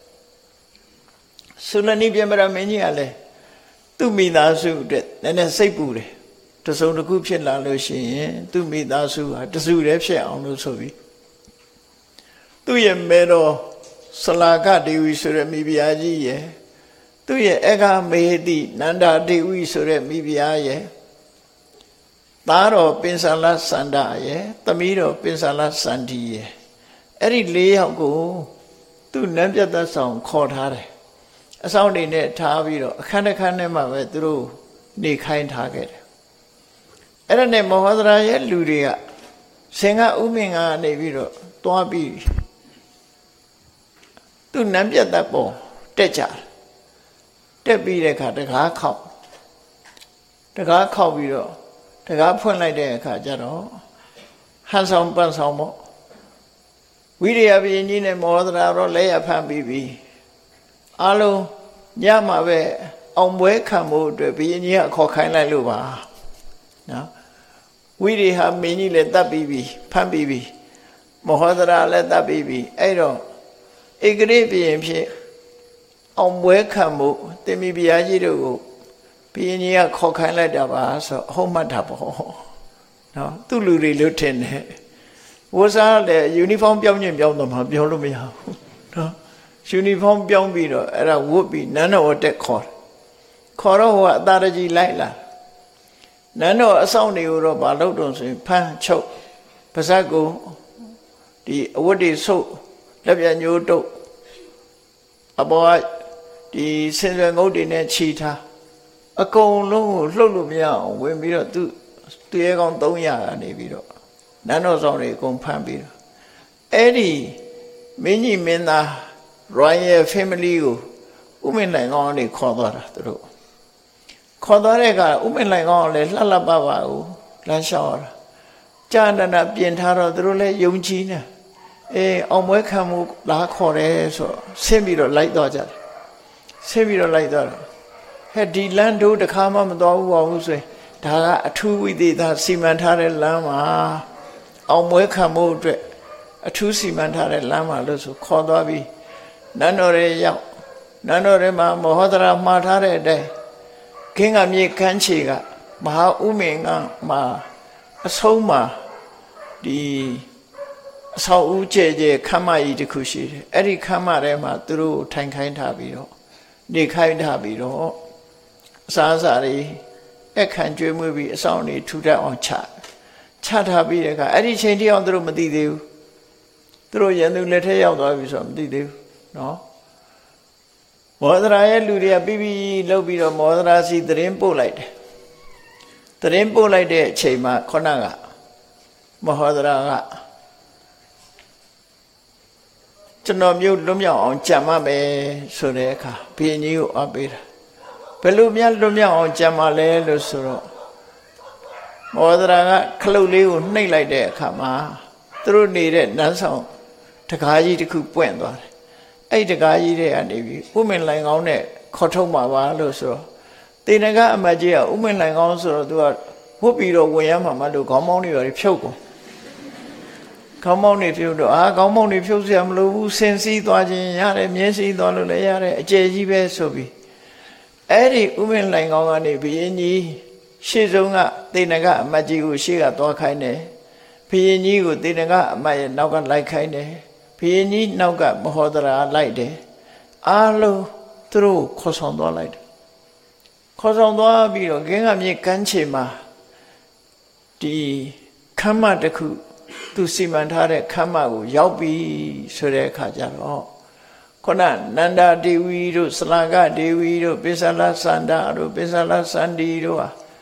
သုရဏိပြမရာမင်းကြီးကလည်းသူ့မိသားစုအတွက်နည်းနည်းစိတ်ပူတယ်တစုံတစ်ခုဖြစ်လာလို့ရှိရင်သူ့မိသားစုဟာတစုတည်းဖြစ်အောင်လို့ဆိုပြီးသူ့ရဲ့မေတော်ဆလာကဒေဝီဆိုတဲ့မိဖုရားကြီးရဲ့သူ့ရဲ့အဂမေတိနန္ဒာဒေဝီဆိုတဲ့မိဖုရားရဲ့သားတော်ပင်စလစန္ဒရဲ့သမီးတော်ပင်စလစန္ဒီရဲ့အဲ့ဒီလေးယောက်ကိုသူ့နန်းပြတ်သက်ဆောင်ခေါ်ထားတယ်အဆောင်နေနဲ့ထားပြီးတော့အခန်းတစ်ခန်းထဲမှာပဲသူတို့နေခိုင်းထားခဲ့တယ်အဲ့ဒါနဲ့မဟောဒရာရဲ့လူတွေကစင်ကဥမင်္ဂကနေပြီးတော့တွားပြီးသူ့နန်းပြတ်သက်ပေါ်တက်ကြတက်ပြီးတဲ့အခါတကားခောက်တကားခောက်ပြီးတော့တကားဖွင့်လိုက်တဲ့အခါကျတော့ဟန်ဆောင်ပန်းဆောင်ပေါ့ဝိရိယဘုရင်ကြီးနဲ့မောဒရာတော့လက်ရဖမ်းပြီးပြီအားလုံးညမှာပဲအောင်ပွဲခံဖို့အတွက်ဘုရင်ကြီးကခေါ်ခိုင်းလိုက်လို့ပါနော်ဝိရိယမင်းကြီးလည်းတတ်ပြီးပြီဖမ်းပြီးပြီမောဒရာလည်းတတ်ပြီးပြီအဲ့တော့ဧကရိဘုရင်ဖြစ်အောင်ပွဲခံဖို့တင်မီဘုရားကြီးတို့ကိုဘုရင်ကြီးကခေါ်ခိုင်းလိုက်တာပါဆိုအဟုတ်မှတ်တာပေါ့နော်သူ့လူတွေလို့ထင်တယ်ဝတ်စားလည်းယူနီဖောင်းပြောင်းချင်းပြောင်းတော့မှပြောလို့မရဘူးနော်ယူနီဖောင်းပြောင်းပြီးတော့အဲ့ဒါဝတ်ပြီးနန်းတော်တက်ခေါ်ခေါ်တော့ဟိုကအသာတကြီးလိုက်လာနန်းတော်အဆောင်တွေကိုတော့မလုပ်တော့ဆိုရင်ဖမ်းချုပ်ပါဇက်ကိုဒီအဝတ်တွေဆုပ်လက်ပြညိုးတုပ်အပေါ်ကဒီစင်ရွယ်ငုတ်တွေနဲ့ခြိထားအကုန်လုံးကိုလှုပ်လို့မရအောင်ဝင်ပြီးတော့သူသူရဲကောင်းသုံးရာကနေပြီးတော့နန်းတော်ဆောင်တွေအကုန်ဖမ်းပြီးတော့အဲ့ဒီမင်းကြီးမင်းသား Royal Family ကိုဥမင်နိုင်ကောင်းကနေခေါ်သွားတာသူတို့ခေါ်သွားတဲ့အခါဥမင်နိုင်ကောင်းလည်းလှလှပပကိုလမ်းလျှောက်တာကြာန္တနာပြင်ထားတော့သူတို့လည်းယုံကြည်နေအေးအောင်ပွဲခံမှုလားခေါ်တယ်ဆိုဆင်းပြီးတော့လိုက်သွားကြတယ်ဆင်းပြီးတော့လိုက်သွားတော့ဟဲ့ဒီလမ်းတို့တစ်ခါမှမသွားဘူးပါဘူးဆိုရင်ဒါကအထူးဝိသေသစီမံထားတဲ့လမ်းမှာအောင်ပွဲခံမှုအတွက်အထူးစီမံထားတဲ့လမ်းမှာလို့ဆိုခေါ်သွားပြီးနန်းတော်ရဲ့ရောက်နန်းတော်ရဲ့မှာမဟောဒရာမှားထားတဲ့အတိုင်းခင်းကမြေခန်းချေကမဟာဥမင်္ဂမှာအဆုံးမှာဒီအဆောက်အဦကျဲကျဲခမ်းမကြီးတစ်ခုရှိတယ်အဲ့ဒီခမ်းမထဲမှာသူတို့ထိုင်ခိုင်းထားပြီးတော့နေခိုင်းထားပြီးတော့အစားအစာတွေအခန့်ကျွေးမွေးပြီးအဆောင်တွေထူထပ်အောင်ချချထားပြီးတဲ့အခါအဲ့ဒီချိန်ထိအောင်သူတို့မသိသေးဘူးသူတို့ရန်သူလက်ထက်ရောက်သွားပြီဆိုတော့မသိသေးဘူးနော်မောဒရာရဲ့လူတွေကပြီးပြီးလှုပ်ပြီးတော့မောဒရာစီသတင်းပို့လိုက်တယ်သတင်းပို့လိုက်တဲ့အချိန်မှာခေါဏကမဟောဒရာကကျွန်တော်မျိုးလွတ်မြောက်အောင်ကြံမမယ်ဆိုတဲ့အခါဘုရင်ကြီးကိုအပေးတာဘယ်လိုများလွတ်မြောက်အောင်ကြံမလဲလို့ဆိုတော့မောဒရာကခလုတ်လေးကိုနှိပ်လိုက်တဲ့အခါမှာသူတို့နေတဲ့နန်းဆောင်တကားကြီးတစ်ခုပွင့်သွားတယ်အဲ့တကားကြီးတွေကနေပြီးဥမင်လိုင်ကောင်းနဲ့ခေါ်ထုတ်မှာပါလို့ဆိုတော့တေနကအမကြီးကဥမင်လိုင်ကောင်းဆိုတော့သူကဝတ်ပြီးတော့ဝင်ရမှာမလို့ခေါင်းပေါင်းတွေရောဖြုတ်ကုန်ခေါင်းပေါင်းတွေဖြုတ်တော့အာခေါင်းပေါင်းတွေဖြုတ်เสียမလို့ဘူးစင်စည်းသွားခြင်းရတယ်မြင်းစည်းသွားလို့လည်းရတယ်အကျယ်ကြီးပဲဆိုပြီးအဲ့ဒီဥမင်လိုင်ကောင်းကနေဘုရင်ကြီးရှေ့ဆုံးကတေနကအမကြီးကိုရှေ့ကသွားခိုင်းတယ်ဘုရင်ကြီးကိုတေနကအမရဲ့နောက်ကလိုက်ခိုင်းတယ်ဘုရင်ကြီးနောက်ကမဟောဒရာလိုက်တယ်အားလုံးသူတို့ခေါ်ဆောင်သွားလိုက်တယ်ခေါ်ဆောင်သွားပြီးတော့ဂင်းကမြေကမ်းခြေမှာဒီခမ်းမတစ်ခုသူစီမံထားတဲ့ခမ်းမကိုရောက်ပြီဆိုတဲ့အခါကျတော့ခုနနန္ဒာဒေဝီတို့စလကဒေဝီတို့ပိစလစန္ဒာတို့ပိစလစန္ဒီတို့ဟာ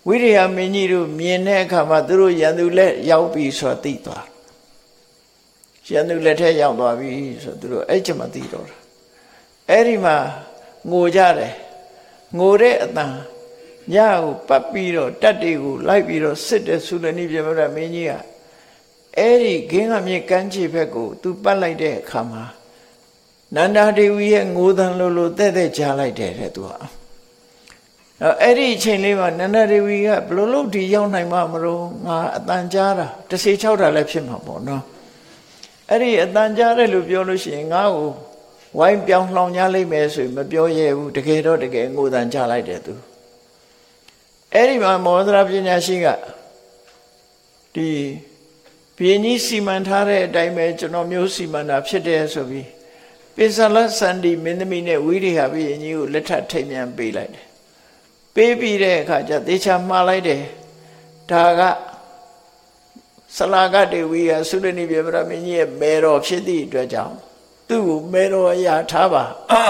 ဝိရိယမင်းကြီးတို့မြင်တဲ့အခါမှာသူတို့ရန်သူလက်ရောက်ပြီဆိုတော့သိသွားရန်သူလက်ထက်ရောက်သွားပြီဆိုတော့သူတို့အဲ့ချက်မှသိတော့တာအဲ့ဒီမှာငိုကြတယ်ငိုတဲ့အတန်ညကိုပတ်ပြီးတော့တက်တွေကိုလိုက်ပြီးတော့စစ်တဲ့သုလနိပြမရမင်းကြီးကအဲ့ဒီဂင်းကမြေကမ်းခြေဘက်ကိုသူပတ်လိုက်တဲ့အခါမှာနန္ဒာဒေဝီရဲ့ငိုတန်လိုလိုတဲ့တဲ့ကြားလိုက်တယ်တဲ့သူကအဲ့ဒီအချိန်လေးမှာနန္ဒာဒေဝီကဘလို့လို့ဒီရောက်နိုင်မှာမလို့ငါအတန်ကြားတာတစေချောက်တာလည်းဖြစ်မှာပေါ့နော်အဲ့ဒီအတန်ကြားတယ်လို့ပြောလို့ရှိရင်ငါ့ကိုဝိုင်းပြောင်းလှောင်ကြလိမ့်မယ်ဆိုရင်မပြောရဘူးတကယ်တော့တကယ်ငိုတန်ကြားလိုက်တယ်သူအဲ့ဒီမှာမောဒရာပညာရှိကဒီဘုရင်ကြီးစီမံထားတဲ့အတိုင်းပဲကျွန်တော်မျိုးစီမံတာဖြစ်တယ်ဆိုပြီးပိစလစန္ဒီမင်းသမီးနဲ့ဝိရိယဘုရင်ကြီးကိုလက်ထပ်ထိတ်မြန်ပေးလိုက်တယ်ပေးပြီးတဲ့အခါကျသေချာမှားလိုက်တယ်ဒါကဆလာကတေဝီကသုလနိပြမရမင်းကြီးရဲ့မေတော်ဖြစ်သည့်အတွက်ကြောင့်သူ့ကိုမေတော်အရာထားပါ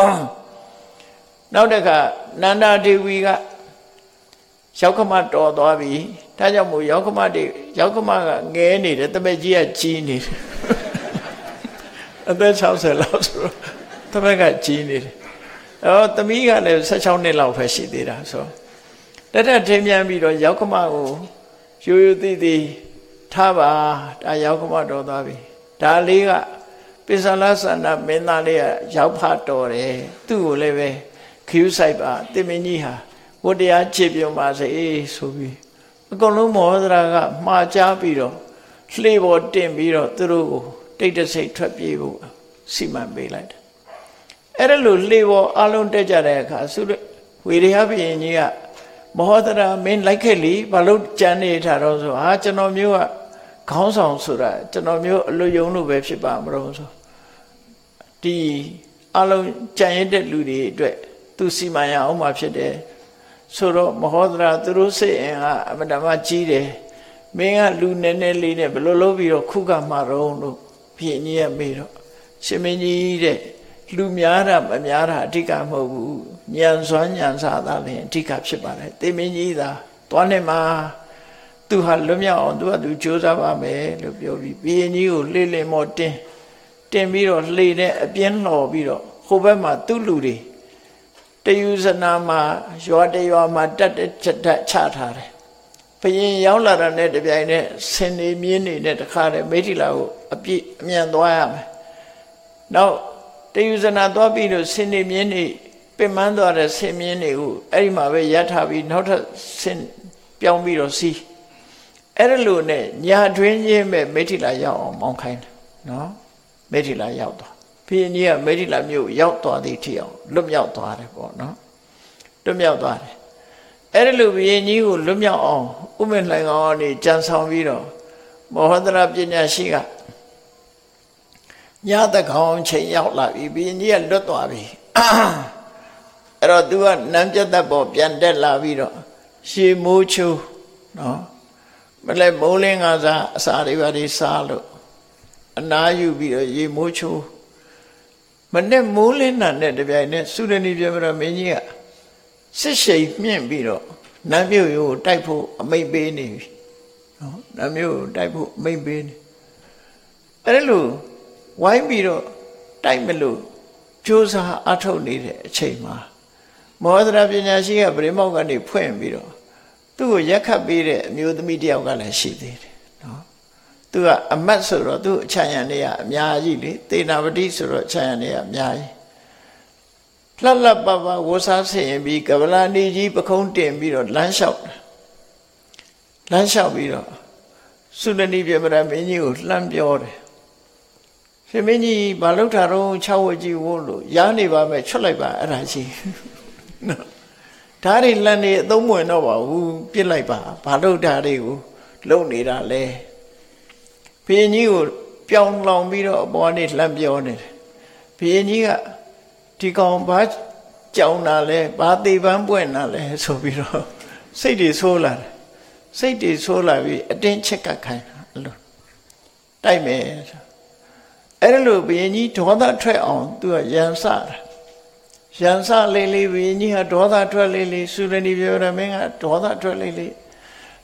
နောက်တစ်ခါနန္ဒာဒေဝီကရောက်ခမတော်သွားပြီဒါကြောင့်မို့ရောက်ခမတွေရောက်ခမကငဲနေတယ်တပည့်ကြီးကကြီးနေတယ်အသက်၆၀လောက်ဆိုတော့တပည့်ကကြီးနေတယ်အော်သမီးကလည်း၁၆နှစ်လောက်ပဲရှိသေးတာဆိုတက်တက်ထင်းပြန်ပြီးတော့ရောက်ခမကိုရိုးရိုးသေးသေးထားပါဒါရောက်ခမတော်သွားပြီဒါလေးကပိစလသန္တာမင်းသားလေးကရောက်ဖတော်တယ်သူ့ကိုလည်းပဲခရူးဆိုင်ပါတမင်းကြီးဟာဝတရားချေပြုံပါစေဆိုပြီးအကုန်လုံးမောဒရာကမှားချပြီးတော့လှေပေါ်တင်ပြီးတော့သူတို့ကိုတိတ်တဆိတ်ထွက်ပြေးဖို့စီမံပေးလိုက်တယ်အဲ့ဒါလို့လှေပေါ်အလုံးတက်ကြတဲ့အခါသုဝေရိယဘုရင်ကြီးကမောဒရာမင်းလိုက်ခဲ့လीဘာလို့ကြံနေထားတော့ဆိုဟာကျွန်တော်မျိုးကခေါင်းဆောင်ဆိုတာကျွန်တော်မျိုးအလွယုံလို့ပဲဖြစ်ပါမလို့ဆိုဒီအလုံးကြံရတဲ့လူတွေအတွက်သူစီမံရအောင်မှဖြစ်တယ်ဆိုတော့မဟောဒရာသူတို့စိတ်အင်ကအမတမကြီးတယ်မင်းကလူနည်းနည်းလေးနဲ့ဘယ်လိုလုပ်ပြီးတော့ခုကမှာတော့လို့ဖြစ်ကြီးရမေးတော့ရှင်မင်းကြီးတဲ့လူများတာမများတာအဓိကမဟုတ်ဘူးညံစွမ်းညံစားတာလည်းအဓိကဖြစ်ပါတယ်တေမင်းကြီးသာသွားနေမှာသူဟာလွတ်မြောက်အောင်သူကသူကြိုးစားပါမယ်လို့ပြောပြီးဘုရင်ကြီးကိုလှေလင်မော်တင်းတင်ပြီးတော့လှေနဲ့အပြင်းလှော်ပြီးတော့ဟိုဘက်မှာသူ့လူတွေတယူဇနာမှာရွာတရွာမှာတက်တက်ချက်တက်ချထားတယ်ဘုရင်ရောက်လာတဲ့နဲ့တပြိုင်နက်ဆင်နေမြင်းနေနဲ့တခါတည်းမိထီလာကိုအပြည့်အမြန်သွားရမယ်နောက်တယူဇနာသွားပြီးတော့ဆင်နေမြင်းနေပင်မန်းသွားတဲ့ဆင်မြင်းတွေကိုအဲ့ဒီမှာပဲရပ်ထားပြီးနောက်ထပ်ဆင်ပြောင်းပြီးတော့စီးအဲ့ဒါလို့နဲ့ညာတွင်းချင်းပဲမိထီလာရောက်အောင်မောင်းခိုင်းတယ်နော်မိထီလာရောက်သွားဘုရင်ကြီးကမိထီလာမြို့ရောက်သွားသည့်ထိအောင်လွတ်မြောက်သွားတယ်ပေါ့နော်လွတ်မြောက်သွားတယ်အဲ့ဒါလို့ဘုရင်ကြီးကိုလွတ်မြောက်အောင်ဥမင်လှိုင်ကောင်ကနေကြံဆောင်ပြီးတော့မောဟဒရာပညာရှိကညတကောင်ချိန်ရောက်လာပြီဘုရင်ကြီးကလွတ်သွားပြီအဲ့တော့သူကနန်းပြတ်သက်ပေါ်ပြန်တက်လာပြီးတော့ရှေမိုးချိုးနော်မလဲမိုးလင်းကစားအစာတွေပါတွေစားလို့အနားယူပြီးတော့ရေမိုးချိုးမနဲ့မိုးလင်းတာနဲ့တပြိုင်နက်သုရဏီပြမရမင်းကြီးကစစ်ရှိန်မြင့်ပြီးတော့နတ်မြို့ကိုတိုက်ဖို့အမိန့်ပေးနေပြီနော်နတ်မြို့ကိုတိုက်ဖို့အမိန့်ပေးနေအဲ့လိုဝိုင်းပြီးတော့တိုက်မလို့ကြိုးစားအထုတ်နေတဲ့အချိန်မှာမောဒရာပညာရှိကဗြဟ္မောက်ကနေဖွင့်ပြီးတော့သူ့ကိုရက်ခတ်ပေးတဲ့အမျိုးသမီးတယောက်ကလည်းရှိသေးတယ်နော်သူကအမတ်ဆိုတော့သူ့အချမ်းရံတွေကအများကြီးလေသေနာပတိဆိုတော့အချမ်းရံတွေကအများကြီးလှလှပပဝဆားဆင်ပြီးကဗလာနီကြီးပခုံးတင်ပြီးတော့လမ်းလျှောက်လမ်းလျှောက်ပြီးတော့သုလနိပြမရမင်းကြီးကိုလှမ်းပြောတယ်ရှင်မင်းကြီးဘာလို့ထားတော့၆ဝတ်ကြီးဝို့လို့ရားနေပါမယ်ချွတ်လိုက်ပါအဲ့ဒါကြီးနော်ဓာတ်တွေလန့်နေအသုံးမဝင်တော့ပါဘူးပြစ်လိုက်ပါဘာလို့ဓာတ်တွေကိုလုံနေတာလဲဘုရင်ကြီးကိုပြောင်းလောင်ပြီးတော့အပေါ်ကနေလှမ်းပြောနေတယ်ဘုရင်ကြီးကဒီကောင်ဘာကြောင်တာလဲဘာသေးပန်းပွင့်တာလဲဆိုပြီးတော့စိတ်တွေဆိုးလာတယ်စိတ်တွေဆိုးလာပြီးအတင်းချက်ကခိုင်းတာအဲ့လိုတိုက်မယ်အဲ့လိုဘုရင်ကြီးဒေါသထွက်အောင်သူကရန်စတာရန်စလေးလေးဘုရင်ကြီးဟာဒေါသထွက်လေးလေးသုရဏီပြောရမင်းကဒေါသထွက်လေးလေး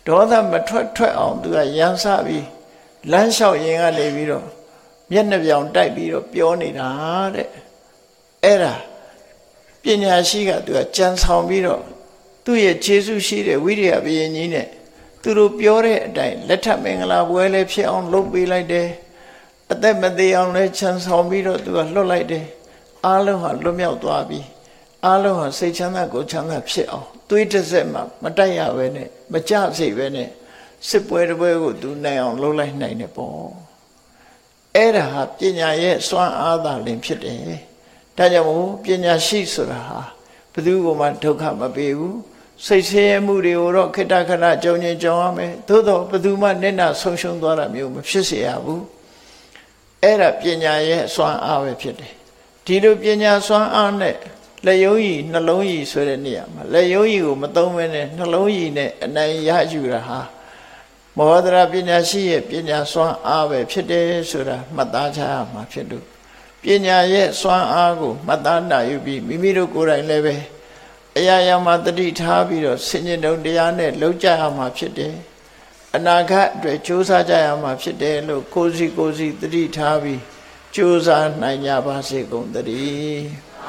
ဒေါသမထွက်ထွက်အောင်သူကရန်စပြီးလမ်းလျှောက်ရင်ကနေပြီးတော့မျက်နှာပြောင်တိုက်ပြီးတော့ပြောနေတာတဲ့အဲ့ဒါပညာရှိကသူကကြံဆောင်ပြီးတော့သူ့ရဲ့ခြေဆုရှိတဲ့ဝိရိယဘုရင်ကြီးနဲ့သူတို့ပြောတဲ့အတိုင်းလက်ထပ်မင်္ဂလာပွဲလေးဖြစ်အောင်လုပ်ပေးလိုက်တယ်အသက်မသေးအောင်လည်းချမ်းဆောင်ပြီးတော့သူကလွတ်လိုက်တယ်အားလုံးဟာလွတ်မြောက်သွားပြီအားလုံးဟာစိတ်ချမ်းသာကိုယ်ချမ်းသာဖြစ်အောင်သွေးတစ်စက်မှမတိုက်ရဘဲနဲ့မကြစိတ်ပဲနဲ့စစ်ပွဲတစ်ပွဲကိုသူနိုင်အောင်လုပ်လိုက်နိုင်တယ်ပေါ့အဲ့ဒါဟာပညာရဲ့စွမ်းအားသာလင်ဖြစ်တယ်ဒါကြောင့်မို့ပညာရှိဆိုတာဟာဘယ်သူမှဒုက္ခမပေးဘူးစိတ်ဆင်းရဲမှုတွေကိုတော့ခိတ္တခဏကြုံရင်ကြုံရမယ်သို့တော့ဘယ်သူမှနစ်နာဆုံးရှုံးသွားတာမျိုးမဖြစ်စေရဘူးအဲ့ဒါပညာရဲ့စွမ်းအားပဲဖြစ်တယ်ဒီလိုပညာစွမ်းအားနဲ့လက်ယုံကြီးနှလုံးကြီးဆိုတဲ့နေရာမှာလက်ယုံကြီးကိုမသုံးဘဲနဲ့နှလုံးကြီးနဲ့အနိုင်ရယူတာဟာမောဒရာပညာရှိရဲ့ပညာစွမ်းအားပဲဖြစ်တယ်ဆိုတာမှတ်သားချရမှာဖြစ်လို့ပညာရဲ့စွမ်းအားကိုမှတ်သားနိုင်ယူပြီးမိမိတို့ကိုယ်တိုင်လည်းပဲအရာရာမှာတတိထားပြီးတော့ဆင်ញင်တုံတရားနဲ့လှုပ်ကြရမှာဖြစ်တယ်အနာဂတ်အတွက်ကြိုးစားကြရမှာဖြစ်တယ်လို့ကိုယ်စီကိုယ်စီတတိထားပြီးကြိုးစားနိုင်ကြပါစေကုန်သတည်း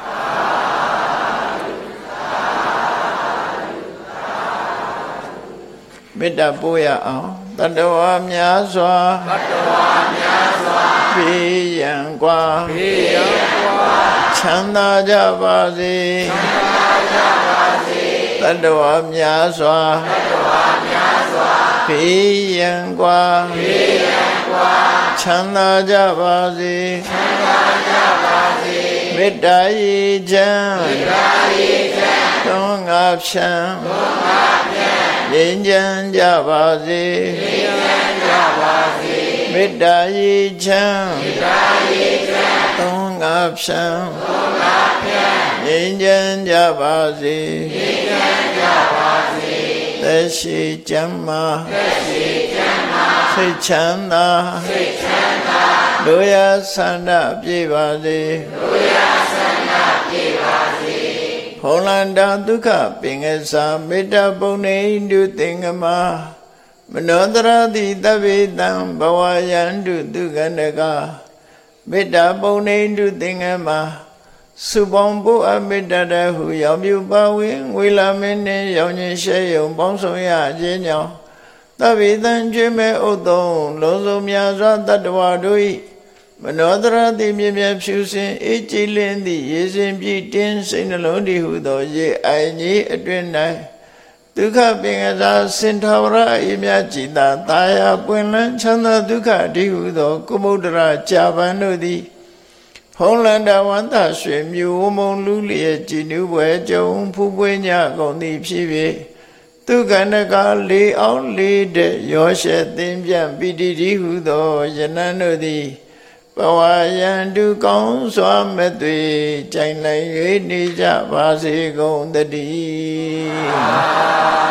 မေတ္တာပို့ရအောင်တတ္တဝါများစွာတတ္တဝါများစွာဘေးရန်กว่าဘေးရန်กว่าချမ်းသာကြပါစေချမ်းသာကြပါစေတတ္တဝါများစွာတတ္တဝါများစွာဘေးရန်กว่าဘေးရန်กว่าချမ်းသာကြပါစေချမ်းသာကြပါစေမေတ္တာရေချမ်းမေတ္တာရေချမ်းသုံးငါဖြံသုံးငါဖြံငြိမ်းချမ်းကြပါစေငြိမ်းချမ်းကြပါစေမေတ္တာရေချမ်းမေတ္တာရေချမ်းသုံးငါဖြံသုံးငါဖြံငြိမ်းချမ်းကြပါစေငြိမ်းချမ်းကြပါစေသက်ရှိကျမ်းမာသက်ရှိကျမ်းမာစိတ်ချမ်းသာစိတ်ချမ်းသာတို့ရဆန္ဒပြေပါစေတို့ရဆန္ဒပြေပါစေဖုံးလန္တာဒုက္ခပင်ကစားမေတ္တာပုံနေတုသင်္ကမမနောတရတိတဗ္ဗေတံဘဝယန္တုသူကန္တကမေတ္တာပုံနေတုသင်္ကမစုပေါင်းဖို့အမေတ္တာတဟုရောင်ပြပါဝင်ဝေလာမင်းနှင့်ရောင်ခြင်းရှဲယုံပေါင်းဆောင်ရခြင်းကြောင့်တဗ္ဗေတံကျွေးမဲ့ဥဒ္ဓုံလုံးစုံများစွာတတ္တဝါတို့၏မနောတရတိမြင်မြဖြူစင်အေးကြည်လင်းသည့်ရေစင်ပြည့်တင်းစိတ်နှလုံးတည်ဟုသောရေအိုင်ကြီးအတွင်၌ဒုက္ခပင်ကစားစင်ထာဝရအေမြကြည်သာတာယာပွင့်လန်းချမ်းသာဒုက္ခတည်ဟုသောကုမုဒ္ဒရာကြာပန်တို့သည်ဖုံးလန္တာဝန္တရွှေမြူဝမုံလူလျက်ကြည်နူးပွဲကြုံဖူးပွေးညကုန်သည်ဖြစ်၍သူကန္တကလေအောင်လေးတဲ့ရောရှက်သင်ပြပိတိတိဟုသောယနံတို့သည်ဘဝယန္တုကောင်းစွာမသွေကြိုင်နိုင်၍နေကြပါစေကုန်သတည်း